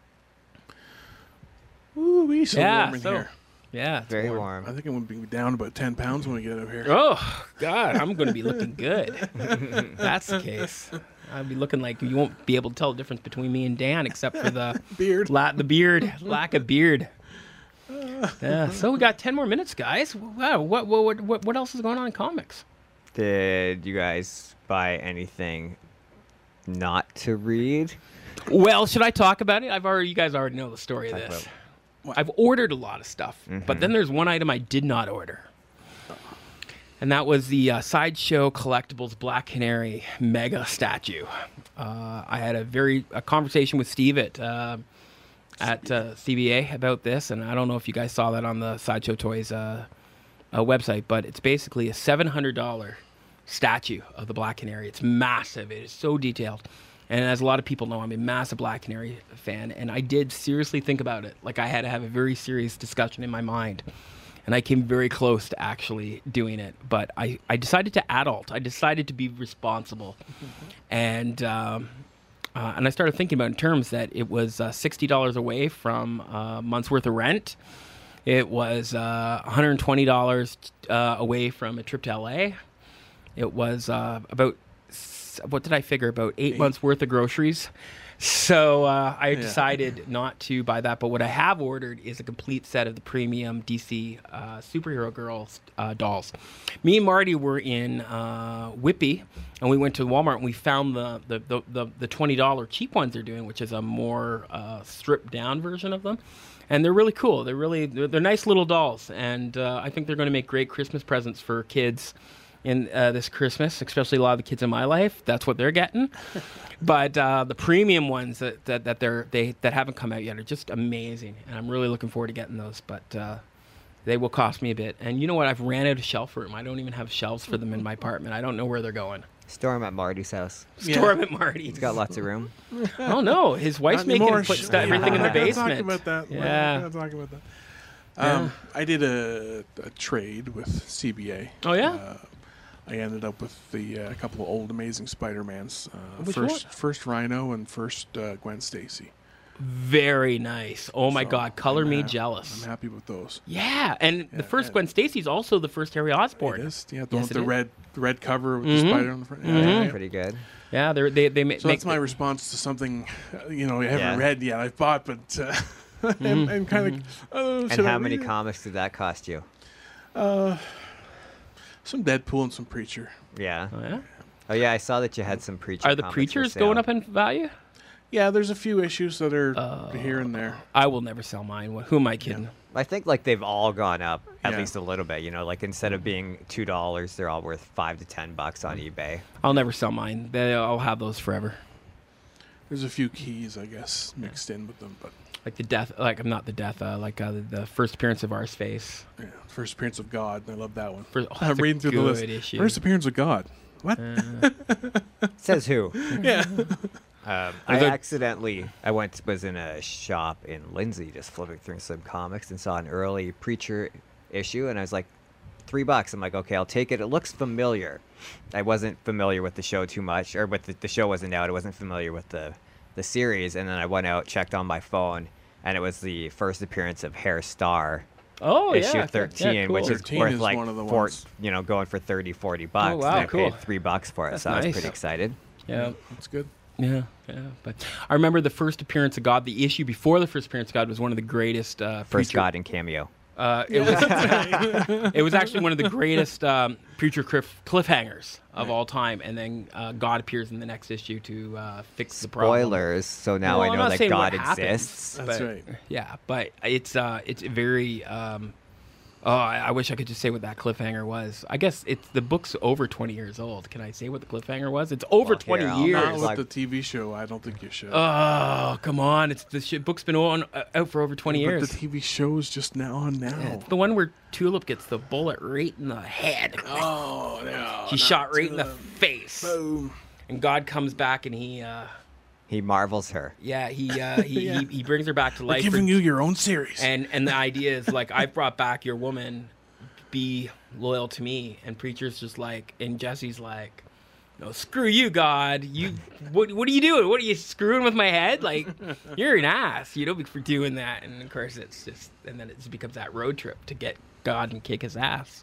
Ooh, we so yeah, warm in so here. yeah, it's Very warm. warm. I think I'm going to be down about ten pounds when we get out here. Oh God, I'm going to be looking good. If that's the case. I'll be looking like you won't be able to tell the difference between me and Dan, except for the Beard. La- the beard, lack of beard. Yeah. So we got ten more minutes, guys. Wow. What what what what else is going on in comics? Did you guys buy anything not to read? Well, should I talk about it? I've already, you guys already know the story Talk of this. about I've ordered a lot of stuff, Mm-hmm. but then there's one item I did not order. And that was the uh, Sideshow Collectibles Black Canary Mega Statue. Uh, I had a very a conversation with Steve at uh, at uh, C B A about this, and I don't know if you guys saw that on the Sideshow Toys uh, uh, website, but it's basically a seven hundred dollars statue of the Black Canary. It's massive. It is so detailed. And as a lot of people know, I'm a massive Black Canary fan, and I did seriously think about it. Like, I had to have a very serious discussion in my mind. And I came very close to actually doing it. But I, I decided to adult. I decided to be responsible. And um, uh, and I started thinking about in terms that it was uh, sixty dollars away from a month's worth of rent. It was uh, one hundred twenty dollars uh, away from a trip to L A. It was uh, about, what did I figure, about eight, eight. months worth of groceries. So uh, I Yeah. decided not to buy that. But what I have ordered is a complete set of the premium D C uh, Superhero Girls uh, dolls. Me and Marty were in uh, Whippy, and we went to Walmart, and we found the the, the, the, the twenty dollars cheap ones they're doing, which is a more uh, stripped-down version of them. And they're really cool. They're really they're, they're nice little dolls, and uh, I think they're going to make great Christmas presents for kids in uh, this Christmas, especially a lot of the kids in my life. That's what they're getting. But uh, the premium ones that, that, that they're they that haven't come out yet are just amazing, and I'm really looking forward to getting those. But uh, they will cost me a bit. And you know what? I've ran out of shelf room. I don't even have shelves for them in my apartment. I don't know where they're going. Store 'em at Marty's house. Store them at Marty's. He's got lots of room. Oh no, his wife's Not making anymore. him put Sh- stu- everything in the We're not gonna basement. Talk about that. We're Yeah. not gonna talk about that. Um, I did a, a trade with C B A. Oh yeah. Uh, I ended up with the uh, couple of old Amazing Spider-Mans. Uh, Which first, one? first Rhino and first uh, Gwen Stacy. Very nice. Oh my So, God, color I'm me ha- jealous. I'm happy with those. Yeah, and the Yeah, first yeah. Gwen Stacy's also the first Harry Osborn. It is. Yeah, the, one Yes, with it the is. red, the red cover with Mhm. the spider on the front. Yeah, Mhm. yeah, yeah. Pretty good. Yeah, they're, they they ma- So make that's my the- response to something, uh, you know, I haven't Yeah. read yet. I've bought, but uh, and, and kind of. Oh, And should I how many read it? comics did that cost you? Uh, some Deadpool and some Preacher. Yeah. Oh, yeah? Oh yeah, I saw that you had some preacher. Are the comics for preachers sale. going up in value? Yeah, there's a few issues that are Uh, here and there. I will never sell mine. Wh- Who am I kidding? I think like they've all gone up at Yeah. least a little bit. You know, like instead of being two dollars, they're all worth five to ten bucks on eBay. I'll never sell mine. They, I'll have those forever. There's a few keys, I guess, mixed in with them, but Like the death, like I'm not the death, uh, like uh, the, the first appearance of Arseface. yeah, first appearance of God. I love that one. First, oh, I'm that's a reading through the list. good issue. First appearance of God. What? Says who? yeah. Um, I there- accidentally I went was in a shop in Lindsay just flipping through some comics and saw an early Preacher issue and I was like, three bucks. I'm like, okay, I'll take it. It looks familiar. I wasn't familiar with the show too much, or with the, the show wasn't out. I wasn't familiar with the the series, and then I went out, checked on my phone, and it was the first appearance of Hair Star. Oh issue yeah, thirteen, yeah, cool. which is thirteen worth is like one of the four, ones. you know, going for thirty, forty bucks. Oh, wow, and I cool. paid three bucks for it, That's so I was nice. pretty excited. yeah. That's good. Yeah, yeah, but I remember the first appearance of God. The issue before the first appearance of God was one of the greatest. Uh, First preacher- God in cameo. Uh, it was it was actually one of the greatest um, preacher cliff, cliffhangers of all time, and then uh, God appears in the next issue to uh, fix the problem. Spoilers, so now Well, I I'm know not that saying God what happens, exists. That's but- right. Yeah, but it's uh, it's very. Um, oh, I, I wish I could just say what that cliffhanger was. I guess it's the book's over twenty years old. Can I say what the cliffhanger was? It's over Well, twenty here, I'll years. Not It's with like- the T V show. I don't think you should. Oh, come on! It's the shit book's been on uh, out for over twenty but years. the T V show is just now on now. Yeah, it's the one where Tulip gets the bullet right in the head. Oh no! He's shot right in the face, Boom. and God comes back and he, uh, He marvels her. yeah, he, uh, he, Yeah. he he brings her back to We're life. giving for- you your own series. and and the idea is like, I've brought back your woman, be loyal to me. And Preacher's just like, and Jesse's like, no, screw you, God. You, what what are you doing? What are you screwing with my head? Like, you're an ass, you know, for doing that. And of course, it's just, and then it just becomes that road trip to get God and kick his ass.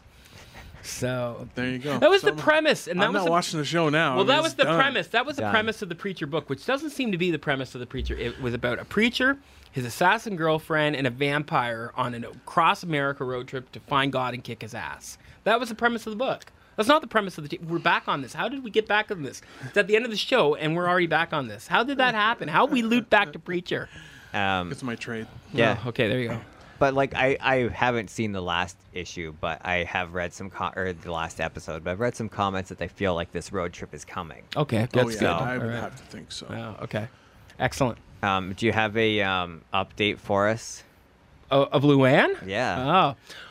So there you go. that was So the premise, and that I'm was not the, watching the show now. well, I mean, that it's was the done. premise. That was the Done. premise of the Preacher book, which doesn't seem to be the premise of the Preacher. It was about a preacher, his assassin girlfriend, and a vampire on an across America road trip to find God and kick his ass. That was the premise of the book. That's not the premise of the. T- we're back on this. How did we get back on this? It's at the end of the show, and we're already back on this. How did that happen? How we loot back to Preacher? Um, It's my trade. yeah. Oh, okay, there you go. But like I, I haven't seen the last issue, but I have read some com- or the last episode. But I've read some comments that they feel like this road trip is coming. Okay, Oh, that's yeah, good. I All would right. have to think so. Oh, okay, excellent. Um, do you have a um, update for us? Oh, of Luann? Yeah. Oh,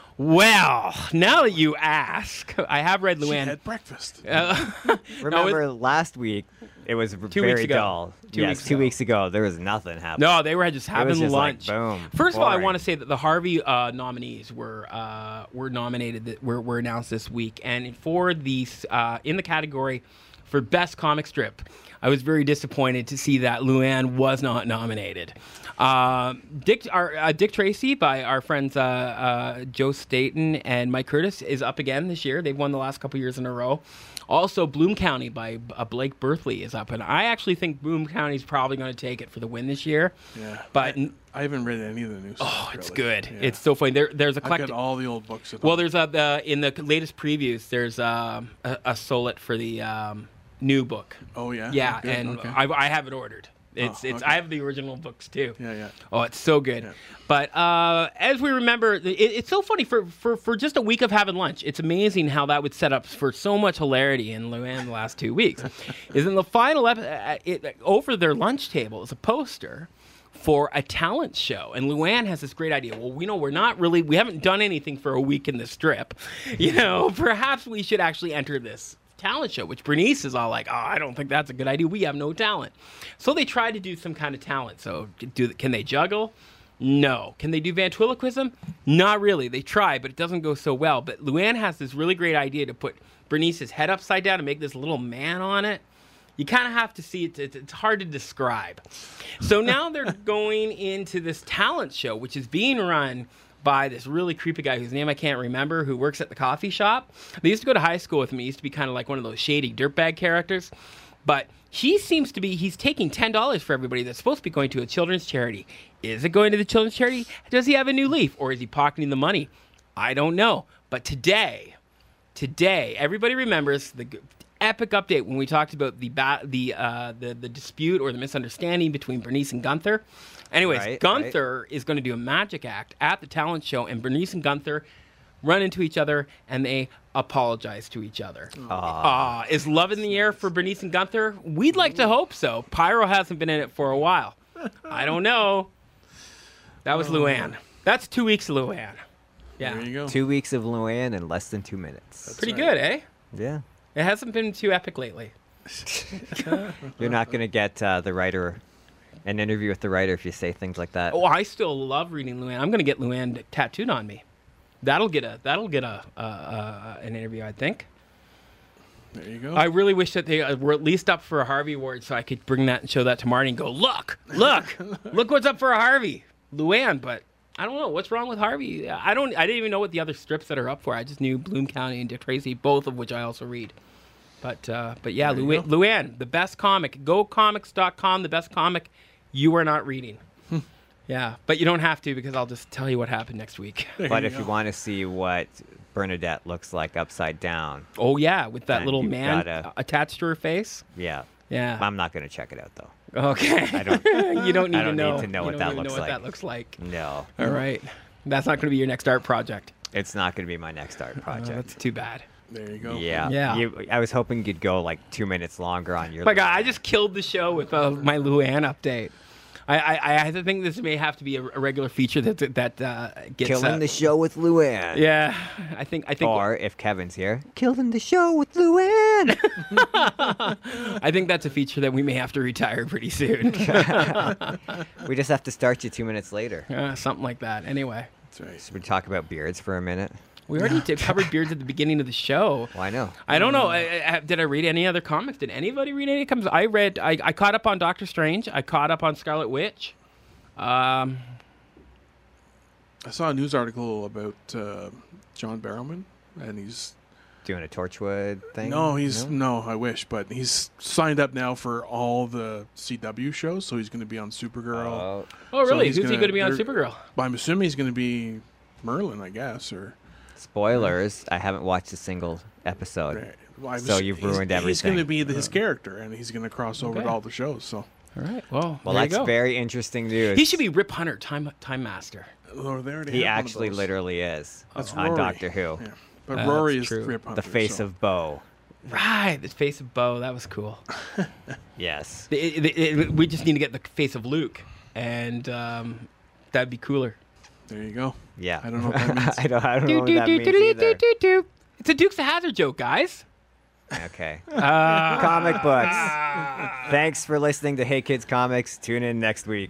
well, now that you ask, I have read She Luann. had breakfast. Uh, Remember last week it was r- Two very weeks ago. dull. Two yes, weeks two ago. weeks ago there was nothing happening. No, they were just having was just like, lunch. boom, First of all, I boring. want to say that the Harvey uh, nominees were uh, were nominated. That were, were announced this week, and for the uh, in the category for best comic strip, I was very disappointed to see that Luann was not nominated. Uh, Dick, our, uh, Dick Tracy by our friends uh, uh, Joe Staten and Mike Curtis is up again this year. They've won the last couple years in a row. Also, Bloom County by uh, Blake Berthley is up, and I actually think Bloom County is probably going to take it for the win this year. Yeah. But I, I haven't read any of the new stuff. oh, it's really. good. Yeah. It's so funny. There, there's a I've collective. got all the old books at Well, home. there's a the, in the latest previews. There's um, a, a solid for the um, new book. Oh, yeah? Yeah, Oh, good. and Okay. I, I have it ordered. It's Oh, it's. okay. I have the original books too. Yeah, yeah. Oh, it's so good. Yeah. But uh, as we remember, it, it's so funny for, for, for just a week of having lunch. It's amazing how that would set up for so much hilarity in Luann the last two weeks. Is in the final episode, it, over their lunch table is a poster for a talent show, and Luann has this great idea. Well, we know we're not really, we haven't done anything for a week in the strip. You know, perhaps we should actually enter this talent show, which Bernice is all like, oh, I don't think that's a good idea. We have no talent. So they tried to do some kind of talent. So do can they juggle? No. Can they do ventriloquism? Not really. They try, but it doesn't go so well. But Luann has this really great idea to put Bernice's head upside down and make this little man on it. You kind of have to see it. It's hard to describe. So now they're going into this talent show, which is being run by this really creepy guy whose name I can't remember, who works at the coffee shop. They used to go to high school with me. He used to be kind of like one of those shady dirtbag characters. But he seems to be, he's taking ten dollars for everybody that's supposed to be going to a children's charity. Is it going to the children's charity? Does he have a new leaf? Or is he pocketing the money? I don't know. But today, today, everybody remembers the g- epic update when we talked about the ba- the, uh, the the dispute or the misunderstanding between Bernice and Gunther. Anyways, Right, Gunther is going to do a magic act at the talent show, and Bernice and Gunther run into each other, and they apologize to each other. Ah, is love in the air for Bernice and Gunther? We'd like to hope so. Pyro hasn't been in it for a while. I don't know. That was Luann. That's two weeks of Luann. Yeah, There you go. Two weeks of Luann in less than two minutes. pretty right. good, eh? Yeah. It hasn't been too epic lately. You're not going to get uh, the writer, an interview with the writer if you say things like that. Oh, I still love reading Luann. I'm going to get Luann tattooed on me. That'll get a that'll get a uh, uh, an interview, I think. There you go. I really wish that they uh, were at least up for a Harvey Award so I could bring that and show that to Marty and go, look, look, look what's up for a Harvey, Luann. But I don't know what's wrong with Harvey. I don't. I didn't even know what the other strips that are up for. I just knew Bloom County and Dick Tracy, both of which I also read. But uh, but yeah, There you Lu- go. Luann, the best comic. Go comics dot com, the best comic you are not reading. Yeah, but you don't have to because I'll just tell you what happened next week. But you if you go. want to see what Bernadette looks like upside down, Oh yeah, with that And little you've man gotta- attached to her face. yeah. Yeah. I'm not going to check it out, though. Okay. I don't- you don't need I don't to know. need to know You what don't that even looks know what like. that looks like. No. All right. That's not going to be your next art project. It's not going to be my next art Oh, project. that's too bad. There you go. yeah. Yeah. You, I was hoping you'd go like two minutes longer on your. My God, I just killed the show with uh, my Luann update. I, I, I think this may have to be a, a regular feature that that uh, gets Killing uh, the show with Luann. Yeah, I think I think Or if Kevin's here, killing the show with Luann. I think that's a feature that we may have to retire pretty soon. We just have to start you two minutes later. uh, something like that. Anyway, That's right. Should we talk about beards for a minute? we already did covered beards at the beginning of the show. Well, I know. I don't know. I, I, did I read any other comics? Did anybody read any comics? I read. I, I caught up on Doctor Strange. I caught up on Scarlet Witch. Um, I saw a news article about uh, John Barrowman, and he's Doing a Torchwood thing? no, he's no? I wish, but he's signed up now for all the C W shows, so he's going to be on Supergirl. Oh, oh, So really? he's Who's he gonna- going to be on they're- Supergirl? But I'm assuming he's going to be Merlin, I guess, or Spoilers, I haven't watched a single episode. Right. Well, I So was- you've he's- ruined He's everything. going to be the, his character, and he's going to cross over Okay. to all the shows. So, All right. Well, Well, there you that's go. very interesting news. He should be Rip Hunter, time time master. oh, they already He have one of actually those. literally is That's on Rory. Doctor Who. Yeah. But Uh, Rory that's is true. Rip Hunter, The face so. of Bo. Right, the face of Bo. That was cool. Yes. It- it- it- we just need to get the face of Luke, and um, that'd be cooler. There you go. Yeah. I don't know what that means. I don't, I don't know what that means either. It's a Dukes of Hazzard joke, guys. Okay. Uh, Comic books. Thanks for listening to Hey Kids Comics. Tune in next week.